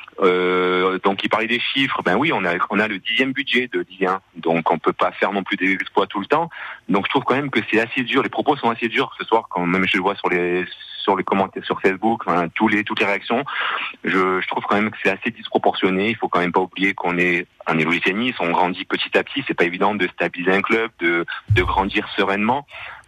[SPEAKER 22] Euh, donc, il parlait des chiffres. Ben oui, on a, on a le dixième budget de Ligue un, donc on peut pas faire non plus des exploits tout le temps. Donc, je trouve quand même que c'est assez dur. Les propos sont assez durs ce soir, quand même je le vois sur les sur les commentaires sur Facebook, enfin, tous les toutes les réactions. Je, je trouve quand même que c'est assez disproportionné. Il faut quand même pas oublier qu'on est on est l'O G C Nice, on grandit petit à petit. C'est pas évident de stabiliser un club, de de grandir sereinement.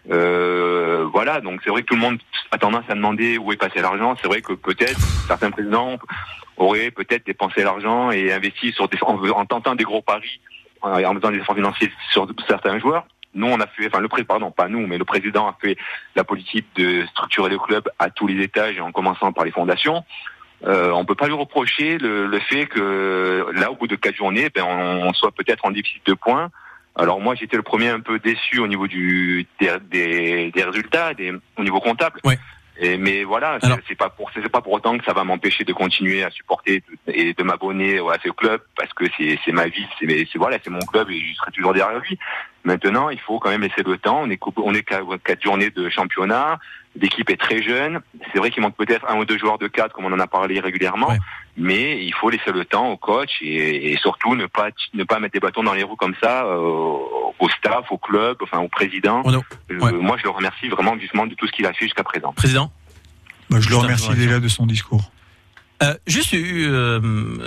[SPEAKER 22] Euh, voilà, donc c'est vrai que tout le monde a tendance à demander où est passé l'argent. C'est vrai que peut-être certains présidents auraient peut-être dépensé l'argent et investi sur des, en, en tentant des gros paris, en, en faisant des efforts financiers sur certains joueurs. Nous, on a fait, enfin le président, pardon, pas nous, mais le président a fait la politique de structurer le club à tous les étages, en commençant par les fondations. Euh, on peut pas lui reprocher le, le fait que là, au bout de quatre journées, ben on, on soit peut-être en déficit de points. Alors moi, j'étais le premier un peu déçu au niveau du des, des, des résultats, des, au niveau comptable.
[SPEAKER 3] Ouais.
[SPEAKER 22] Et, mais voilà, Alors... c'est, c'est pas pour c'est pas pour autant que ça va m'empêcher de continuer à supporter et de m'abonner à ce club, parce que c'est, c'est ma vie, c'est, c'est voilà, c'est mon club et je serai toujours derrière lui. Maintenant, il faut quand même laisser le temps. On est on est qu'à quatre journées de championnat. L'équipe est très jeune. C'est vrai qu'il manque peut-être un ou deux joueurs de cadre, comme on en a parlé régulièrement. Ouais. Mais il faut laisser le temps au coach et, et surtout ne pas ne pas mettre des bâtons dans les roues comme ça euh, au staff, au club, enfin au président. Oh ouais. euh, moi, je le remercie vraiment vivement de tout ce qu'il a fait jusqu'à présent.
[SPEAKER 3] Président.
[SPEAKER 7] Bah, je le remercie déjà de son discours.
[SPEAKER 3] Euh, juste, euh,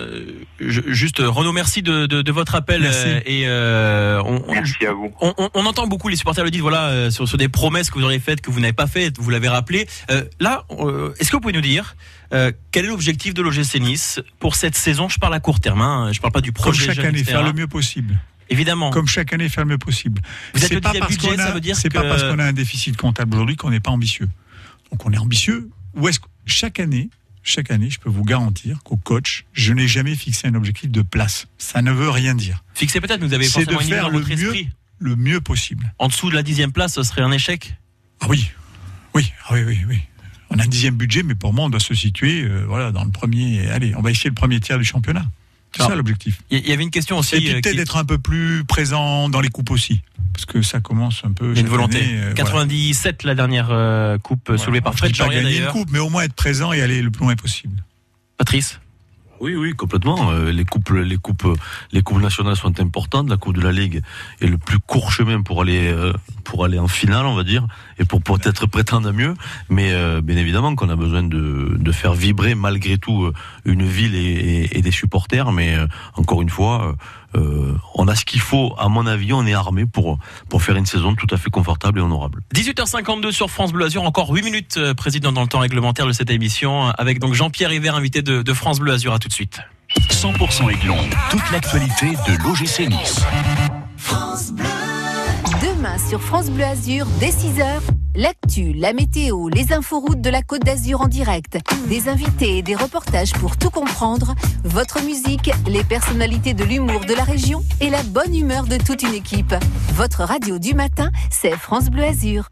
[SPEAKER 3] juste, Renaud, merci de, de, de votre appel.
[SPEAKER 7] Merci.
[SPEAKER 3] Euh, et euh, on,
[SPEAKER 22] merci à vous.
[SPEAKER 3] On, on, on entend beaucoup les supporters le disent, voilà, euh, sur, sur des promesses que vous auriez faites que vous n'avez pas faites, vous l'avez rappelé. Euh, là, euh, est-ce que vous pouvez nous dire euh, quel est l'objectif de l'O G C Nice pour cette saison? Je parle à court terme, hein, je parle pas du projet.
[SPEAKER 7] Comme chaque année, faire le mieux possible.
[SPEAKER 3] Évidemment.
[SPEAKER 7] Comme chaque année, faire le mieux possible.
[SPEAKER 3] Vous êtes
[SPEAKER 7] c'est
[SPEAKER 3] le
[SPEAKER 7] pas
[SPEAKER 3] dixième
[SPEAKER 7] parce
[SPEAKER 3] budget,
[SPEAKER 7] qu'on a,
[SPEAKER 3] ça veut dire
[SPEAKER 7] c'est
[SPEAKER 3] que...
[SPEAKER 7] pas parce qu'on a un déficit comptable aujourd'hui qu'on n'est pas ambitieux. Donc on est ambitieux. Ou est-ce que chaque année, chaque année, je peux vous garantir qu'au coach, je n'ai jamais fixé un objectif de place. Ça ne veut rien dire.
[SPEAKER 3] Fixer peut-être, vous avez
[SPEAKER 7] C'est
[SPEAKER 3] forcément
[SPEAKER 7] de
[SPEAKER 3] une idée
[SPEAKER 7] faire
[SPEAKER 3] dans
[SPEAKER 7] le
[SPEAKER 3] votre
[SPEAKER 7] mieux,
[SPEAKER 3] esprit.
[SPEAKER 7] le mieux possible.
[SPEAKER 3] En dessous de la dixième place, ce serait un échec.
[SPEAKER 7] Ah oui, oui, ah oui, oui, oui. On a un dixième budget, mais pour moi, on doit se situer, euh, voilà, dans le premier. Allez, on va essayer le premier tiers du championnat. C'est
[SPEAKER 3] Alors,
[SPEAKER 7] ça l'objectif.
[SPEAKER 3] Il y avait une question aussi.
[SPEAKER 7] Et puis
[SPEAKER 3] euh,
[SPEAKER 7] peut-être
[SPEAKER 3] qui-
[SPEAKER 7] d'être un peu plus présent dans les coupes aussi, parce que ça commence un peu.
[SPEAKER 3] Il y a une
[SPEAKER 7] chaque
[SPEAKER 3] volonté.
[SPEAKER 7] année, euh, voilà.
[SPEAKER 3] quatre-vingt-dix-sept, la dernière euh, coupe euh, soulevée par
[SPEAKER 7] Je
[SPEAKER 3] Fred
[SPEAKER 7] dis pas
[SPEAKER 3] Joria
[SPEAKER 7] gagner une
[SPEAKER 3] d'ailleurs.
[SPEAKER 7] coupe, mais au moins être présent et aller le plus loin possible.
[SPEAKER 3] Patrice.
[SPEAKER 4] Oui, oui, complètement. Euh, Les coupes, les coupes, les coupes nationales sont importantes. La Coupe de la Ligue est le plus court chemin pour aller, euh, pour aller en finale, on va dire, et pour peut-être prétendre à mieux. Mais euh, bien évidemment qu'on a besoin de, de faire vibrer malgré tout euh, une ville et, et, et des supporters. Mais euh, encore une fois, euh, on a ce qu'il faut. À mon avis, on est armé pour pour faire une saison tout à fait confortable et honorable.
[SPEAKER 3] dix-huit heures cinquante-deux sur France Bleu Azur, encore huit minutes, euh, président dans le temps réglementaire de cette émission, avec donc Jean-Pierre Hiver, invité de, de France Bleu Azur. À tout de suite.
[SPEAKER 1] cent pour cent Aiglon, toute l'actualité de l'O G C Nice.
[SPEAKER 8] Demain sur France Bleu Azur, dès six heures, l'actu, la météo, les inforoutes de la Côte d'Azur en direct, des invités et des reportages pour tout comprendre, votre musique, les personnalités de l'humour de la région et la bonne humeur de toute une équipe. Votre radio du matin, c'est France Bleu Azur.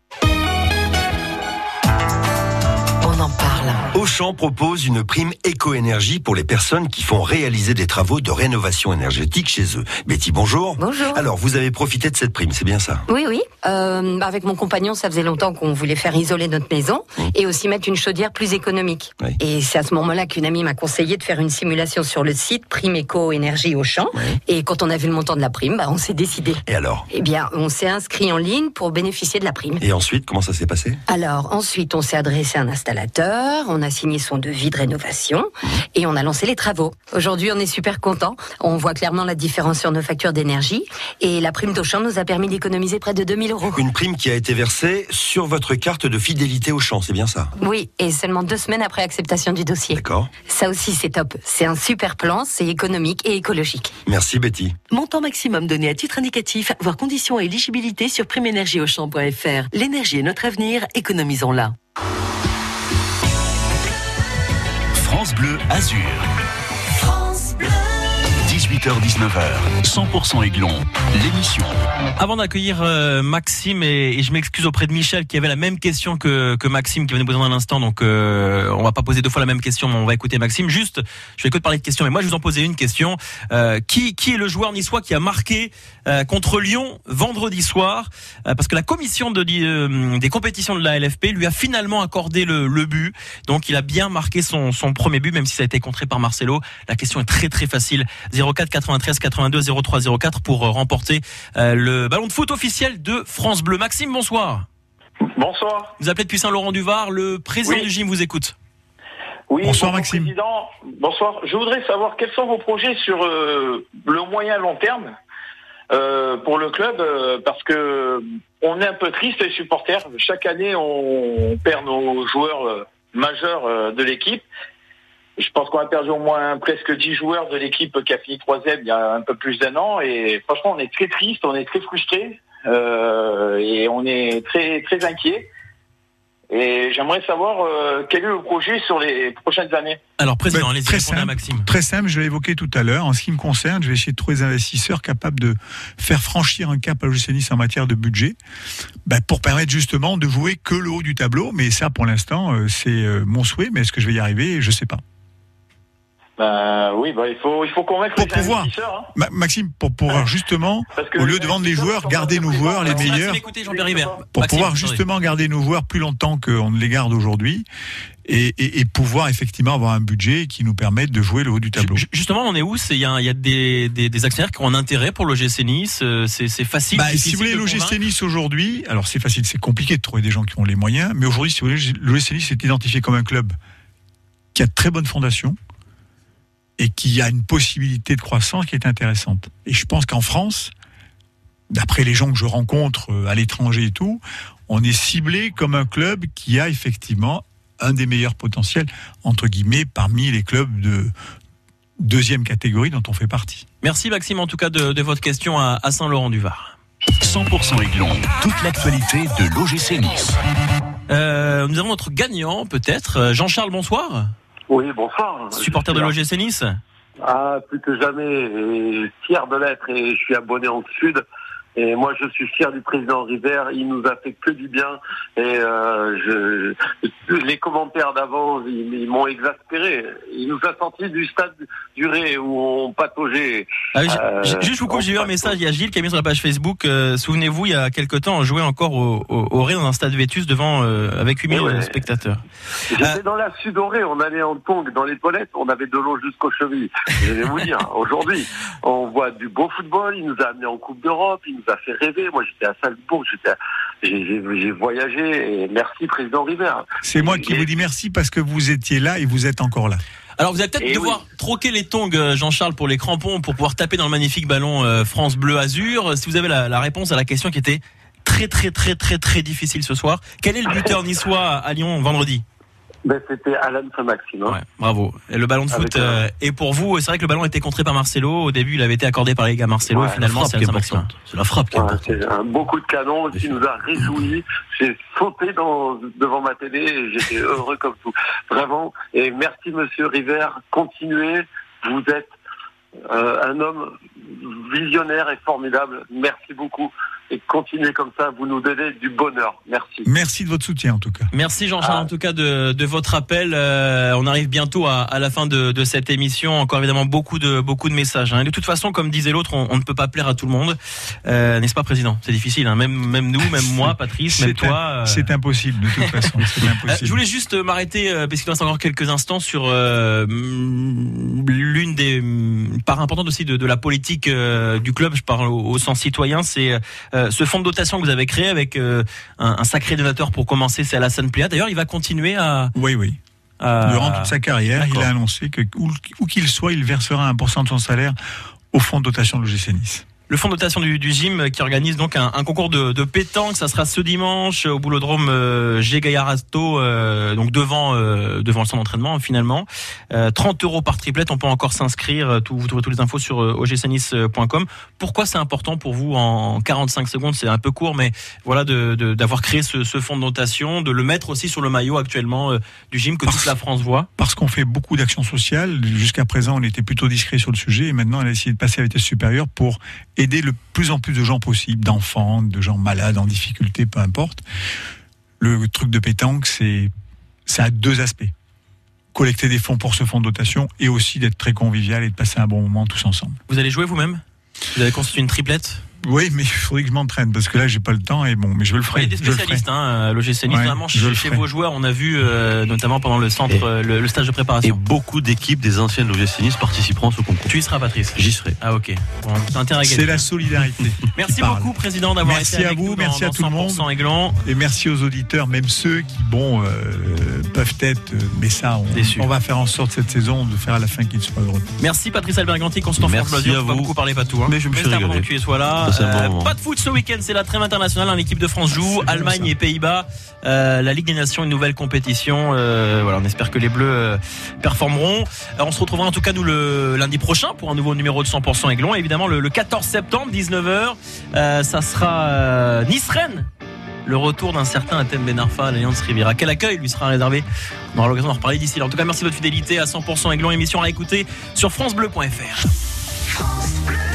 [SPEAKER 16] On en parle. Auchan propose une prime éco-énergie pour les personnes qui font réaliser des travaux de rénovation énergétique chez eux. Betty, bonjour.
[SPEAKER 12] Bonjour.
[SPEAKER 16] Alors, vous avez profité de cette prime, c'est bien ça?
[SPEAKER 12] Oui, oui. Euh, avec mon compagnon, ça faisait longtemps qu'on voulait faire isoler notre maison
[SPEAKER 16] Mmh.
[SPEAKER 12] et aussi mettre une chaudière plus économique.
[SPEAKER 16] Oui.
[SPEAKER 12] Et c'est à ce moment-là qu'une amie m'a conseillé de faire une simulation sur le site Prime Éco Énergie Auchan.
[SPEAKER 16] Oui.
[SPEAKER 12] Et quand on a vu le montant de la prime, bah, on s'est décidé.
[SPEAKER 16] Et alors?
[SPEAKER 12] Eh bien, on s'est inscrit en ligne pour bénéficier de la prime.
[SPEAKER 16] Et ensuite, comment ça s'est passé?
[SPEAKER 12] Alors, ensuite, on s'est adressé à un installateur, on a signé son devis de rénovation et on a lancé les travaux. Aujourd'hui, on est super contents. On voit clairement la différence sur nos factures d'énergie et la prime d'Auchan nous a permis d'économiser près de deux mille euros.
[SPEAKER 16] Une prime qui a été versée sur votre carte de fidélité Auchan, c'est bien ça?
[SPEAKER 12] Oui, et seulement deux semaines après acceptation du dossier.
[SPEAKER 16] D'accord.
[SPEAKER 12] Ça aussi, c'est top. C'est un super plan, c'est économique et écologique.
[SPEAKER 16] Merci Betty.
[SPEAKER 5] Montant maximum donné à titre indicatif, voire conditions et éligibilité sur prime énergie auchan point f r. L'énergie est notre avenir, économisons-la.
[SPEAKER 1] France Bleu Azur. dix-huit heures dix-neuf heures, cent pour cent Aiglon, l'émission.
[SPEAKER 3] Avant d'accueillir euh, Maxime, et, et je m'excuse auprès de Michel qui avait la même question que, que Maxime qui venait de poser dans un instant, donc euh, on va pas poser deux fois la même question, mais on va écouter Maxime. Juste, je vais que te parler de questions, mais moi je vous en posais une question. Euh, qui, qui est le joueur niçois qui a marqué euh, contre Lyon vendredi soir, euh, parce que la commission de, euh, des compétitions de la L F P lui a finalement accordé le, le but, donc il a bien marqué son, son premier but, même si ça a été contré par Marcelo. La question est très très facile. zéro quatre quatre-vingt-treize quatre-vingt-deux zéro trois zéro quatre pour remporter euh, le ballon de foot officiel de France Bleu. Maxime, bonsoir.
[SPEAKER 10] Bonsoir.
[SPEAKER 3] Vous appelez depuis Saint-Laurent-du-Var, le président
[SPEAKER 10] Oui.
[SPEAKER 3] du gym vous écoute.
[SPEAKER 10] Oui,
[SPEAKER 7] Bonsoir,
[SPEAKER 10] bonjour,
[SPEAKER 7] Maxime.
[SPEAKER 10] Président. Bonsoir. Je voudrais savoir quels sont vos projets sur euh, le moyen long terme euh, pour le club, euh, parce que on est un peu triste les supporters. Chaque année, on perd nos joueurs euh, majeurs euh, de l'équipe. Je pense qu'on a perdu au moins presque dix joueurs de l'équipe qui a fini troisième il y a un peu plus d'un an. Et franchement, on est très triste, on est très frustré euh, et on est très très inquiet. Et j'aimerais savoir euh, quel est le projet sur les prochaines années.
[SPEAKER 3] Alors, président,
[SPEAKER 7] Ben,
[SPEAKER 3] allez-y,
[SPEAKER 7] très
[SPEAKER 3] répondez à
[SPEAKER 7] simple,
[SPEAKER 3] Maxime.
[SPEAKER 7] Très simple, je l'ai évoqué tout à l'heure. En ce qui me concerne, je vais essayer de trouver des investisseurs capables de faire franchir un cap à l'O G C Nice en matière de budget, ben, pour permettre justement de jouer que le haut du tableau. Mais ça, pour l'instant, euh, c'est euh, mon souhait. Mais est-ce que je vais y arriver? Je ne sais pas.
[SPEAKER 10] Ben oui, ben, il faut il faut convaincre
[SPEAKER 7] Pour
[SPEAKER 10] les
[SPEAKER 7] pouvoir,
[SPEAKER 10] investisseurs. Hein.
[SPEAKER 7] Ma- Maxime, pour pouvoir justement,
[SPEAKER 10] Parce que
[SPEAKER 7] au lieu
[SPEAKER 10] les
[SPEAKER 7] de vendre les
[SPEAKER 10] investisseurs
[SPEAKER 7] joueurs,
[SPEAKER 10] sont
[SPEAKER 7] garder
[SPEAKER 10] pas
[SPEAKER 7] nos joueurs, les
[SPEAKER 10] Maxime,
[SPEAKER 7] meilleurs,
[SPEAKER 3] Écoutez Jean-Pierre Hébert.
[SPEAKER 7] pour
[SPEAKER 3] Maxime,
[SPEAKER 7] pouvoir
[SPEAKER 3] attendez.
[SPEAKER 7] justement garder nos joueurs plus longtemps qu'on ne les garde aujourd'hui, et, et, et pouvoir effectivement avoir un budget qui nous permette de jouer le haut du tableau.
[SPEAKER 3] Ju- Justement, on est où? C'est il y a, il y a des, des, des actionnaires qui ont un intérêt pour l'O G C Nice. euh, C'est c'est facile.
[SPEAKER 7] Bah, si
[SPEAKER 3] difficile
[SPEAKER 7] vous voulez,
[SPEAKER 3] de
[SPEAKER 7] l'O G C
[SPEAKER 3] convaincre.
[SPEAKER 7] Nice aujourd'hui, alors c'est facile, c'est compliqué de trouver des gens qui ont les moyens, mais aujourd'hui, si vous voulez, l'O G C Nice est identifié comme un club qui a de très bonnes fondations et qui a une possibilité de croissance qui est intéressante. Et je pense qu'en France, d'après les gens que je rencontre euh, à l'étranger et tout, on est ciblé comme un club qui a effectivement un des meilleurs potentiels, entre guillemets, parmi les clubs de deuxième catégorie dont on fait partie.
[SPEAKER 3] Merci Maxime, en tout cas, de, de votre question à, à Saint-Laurent-du-Var.
[SPEAKER 1] cent pour cent Aiglon, toute l'actualité de l'O G C Nice.
[SPEAKER 3] Euh, nous avons notre gagnant, peut-être. Jean-Charles, bonsoir.
[SPEAKER 6] Oui, bonsoir.
[SPEAKER 3] Supporter de l'O G C Nice.
[SPEAKER 6] Ah, plus que jamais, et fier de l'être, et je suis abonné en Sud. Et moi, je suis fier du président River. Il nous a fait que du bien. Et euh, je, les commentaires d'avant, ils, ils m'ont exaspéré. Il nous a sortis du stade du Ré où on pataugeait.
[SPEAKER 3] Ah oui,
[SPEAKER 6] euh,
[SPEAKER 3] juste, je vous coupe, j'ai eu un message. Il y a Gilles qui a mis sur la page Facebook. Euh, souvenez-vous, il y a quelques temps, on jouait encore au, au, au Ré dans un stade Vétus devant euh, avec huit mille ouais. spectateurs.
[SPEAKER 6] J'étais euh, dans la Sud au Ré. On allait en tongs dans les toilettes. On avait de l'eau jusqu'aux chevilles. Je vais vous dire, aujourd'hui, on voit du beau football. Il nous a amenés en Coupe d'Europe. Il nous a fait rêver. Moi, j'étais à Salzbourg, j'étais à... j'ai, j'ai, j'ai voyagé. Et merci, président River.
[SPEAKER 7] C'est moi qui et... vous dis merci parce que vous étiez là et vous êtes encore là.
[SPEAKER 3] Alors, vous allez peut-être et devoir oui. troquer les tongs, Jean-Charles, pour les crampons pour pouvoir taper dans le magnifique ballon France Bleu Azur. Si vous avez la, la réponse à la question qui était très, très, très, très, très difficile ce soir, quel est le buteur niçois à Lyon vendredi?
[SPEAKER 6] Ben, c'était Alan Saint-Maxime. Hein.
[SPEAKER 3] Ouais, bravo. Et le ballon de foot euh, est pour vous. C'est vrai que le ballon a été contré par Marcelo. Au début, il avait été accordé par les gars Marcelo. Ouais, et finalement, c'est Alan Saint-Maxime.
[SPEAKER 4] C'est la frappe qui est
[SPEAKER 6] ouais,
[SPEAKER 4] importante.
[SPEAKER 6] C'est un beau coup de canon qui nous a réjouis. J'ai sauté dans, devant ma télé et j'étais heureux comme tout. Vraiment. Et merci, monsieur River. Continuez. Vous êtes euh, un homme visionnaire et formidable. Merci beaucoup. Et continuez comme ça, vous nous donnez du bonheur. Merci.
[SPEAKER 7] Merci de votre soutien en tout cas.
[SPEAKER 3] Merci Jean-Charles ah. en tout cas de, de votre appel. Euh, on arrive bientôt à, à la fin de, de cette émission. Encore évidemment beaucoup de beaucoup de messages. Hein. De toute façon, comme disait l'autre, on, on ne peut pas plaire à tout le monde, euh, n'est-ce pas, président? C'est difficile. Hein. Même même nous, même moi, Patrice,
[SPEAKER 7] c'est
[SPEAKER 3] même toi.
[SPEAKER 7] Un, euh... C'est impossible de toute façon. C'est impossible.
[SPEAKER 3] Euh, je voulais juste m'arrêter euh, parce qu'il reste encore quelques instants sur euh, l'une des parts importantes aussi de, de la politique euh, du club. Je parle au, au sens citoyen. C'est euh, ce fonds de dotation que vous avez créé avec euh, un, un sacré donateur pour commencer, c'est Alassane Pléa. D'ailleurs, il va continuer à...
[SPEAKER 7] Oui, oui. À... Durant toute sa carrière, D'accord. il a annoncé que où, où qu'il soit, il versera un pour cent de son salaire au fonds de dotation de l'O G C Nice.
[SPEAKER 3] Le fonds de dotation du, du gym qui organise donc un, un concours de, de pétanque, ça sera ce dimanche au boulodrome euh, G. Gaillard-Asto, euh, donc devant euh, devant le centre d'entraînement finalement. Euh, trente euros par triplette, on peut encore s'inscrire. Tout, vous trouvez toutes les infos sur euh, o g c nice point com. Pourquoi c'est important pour vous en quarante-cinq secondes, c'est un peu court, mais voilà de, de, d'avoir créé ce, ce fonds de dotation, de le mettre aussi sur le maillot actuellement euh, du gym que parce, toute la France voit.
[SPEAKER 7] Parce qu'on fait beaucoup d'actions sociales. Jusqu'à présent, on était plutôt discret sur le sujet et maintenant on a essayé de passer à la vitesse supérieure pour aider le plus en plus de gens possible, d'enfants, de gens malades, en difficulté, peu importe. Le truc de pétanque, c'est, ça a deux aspects. Collecter des fonds pour ce fonds de dotation et aussi d'être très convivial et de passer un bon moment tous ensemble.
[SPEAKER 3] Vous allez jouer vous-même ? Vous avez constitué une triplette ?
[SPEAKER 7] Oui, mais il faudrait que je m'entraîne parce que là, j'ai pas le temps et bon, mais je le ferai.
[SPEAKER 3] Il y a des spécialistes, hein, à l'O G C Nice, ouais, notamment chez, chez vos joueurs, on a vu, euh, notamment pendant le centre, et, le, le stage de préparation.
[SPEAKER 4] Et beaucoup d'équipes des anciennes de l'O G C Nice participeront à ce concours.
[SPEAKER 3] Tu y seras, Patrice?
[SPEAKER 4] J'y serai.
[SPEAKER 3] Ah, ok. Bon, t'as intérêt à gagner.
[SPEAKER 7] C'est la solidarité.
[SPEAKER 3] Merci beaucoup, président, d'avoir
[SPEAKER 7] merci
[SPEAKER 3] été
[SPEAKER 7] à
[SPEAKER 3] avec
[SPEAKER 7] vous,
[SPEAKER 3] nous
[SPEAKER 7] merci
[SPEAKER 3] dans,
[SPEAKER 7] à tout le monde.
[SPEAKER 3] Aiglon.
[SPEAKER 7] Et merci aux auditeurs, même ceux qui, bon, euh, peuvent être, mais ça, on, on va faire en sorte cette saison de faire à la fin qu'ils soient heureux.
[SPEAKER 3] Merci, Patrice Alberganti, Constant France Bleu. On va beaucoup parler pas tout, hein.
[SPEAKER 4] Mais je me suis régalé.
[SPEAKER 3] Que tu sois là. Euh, pas de foot ce week-end, c'est la trêve internationale. Hein, l'équipe de France joue, Allemagne et Pays-Bas. Euh, la Ligue des Nations, une nouvelle compétition. Euh, voilà, on espère que les Bleus euh, performeront. Euh, on se retrouvera en tout cas nous le lundi prochain pour un nouveau numéro de cent pour cent Aiglon. Et évidemment le, le quatorze septembre, dix-neuf heures, euh, ça sera euh, Nice-Rennes. Le retour d'un certain Atem Ben Arfa à l'Alliance Riviera. Quel accueil lui sera réservé? On aura l'occasion d'en reparler d'ici là. En tout cas, merci de votre fidélité à cent pour cent Aiglon. Émission à écouter sur francebleu point f r. France Bleu.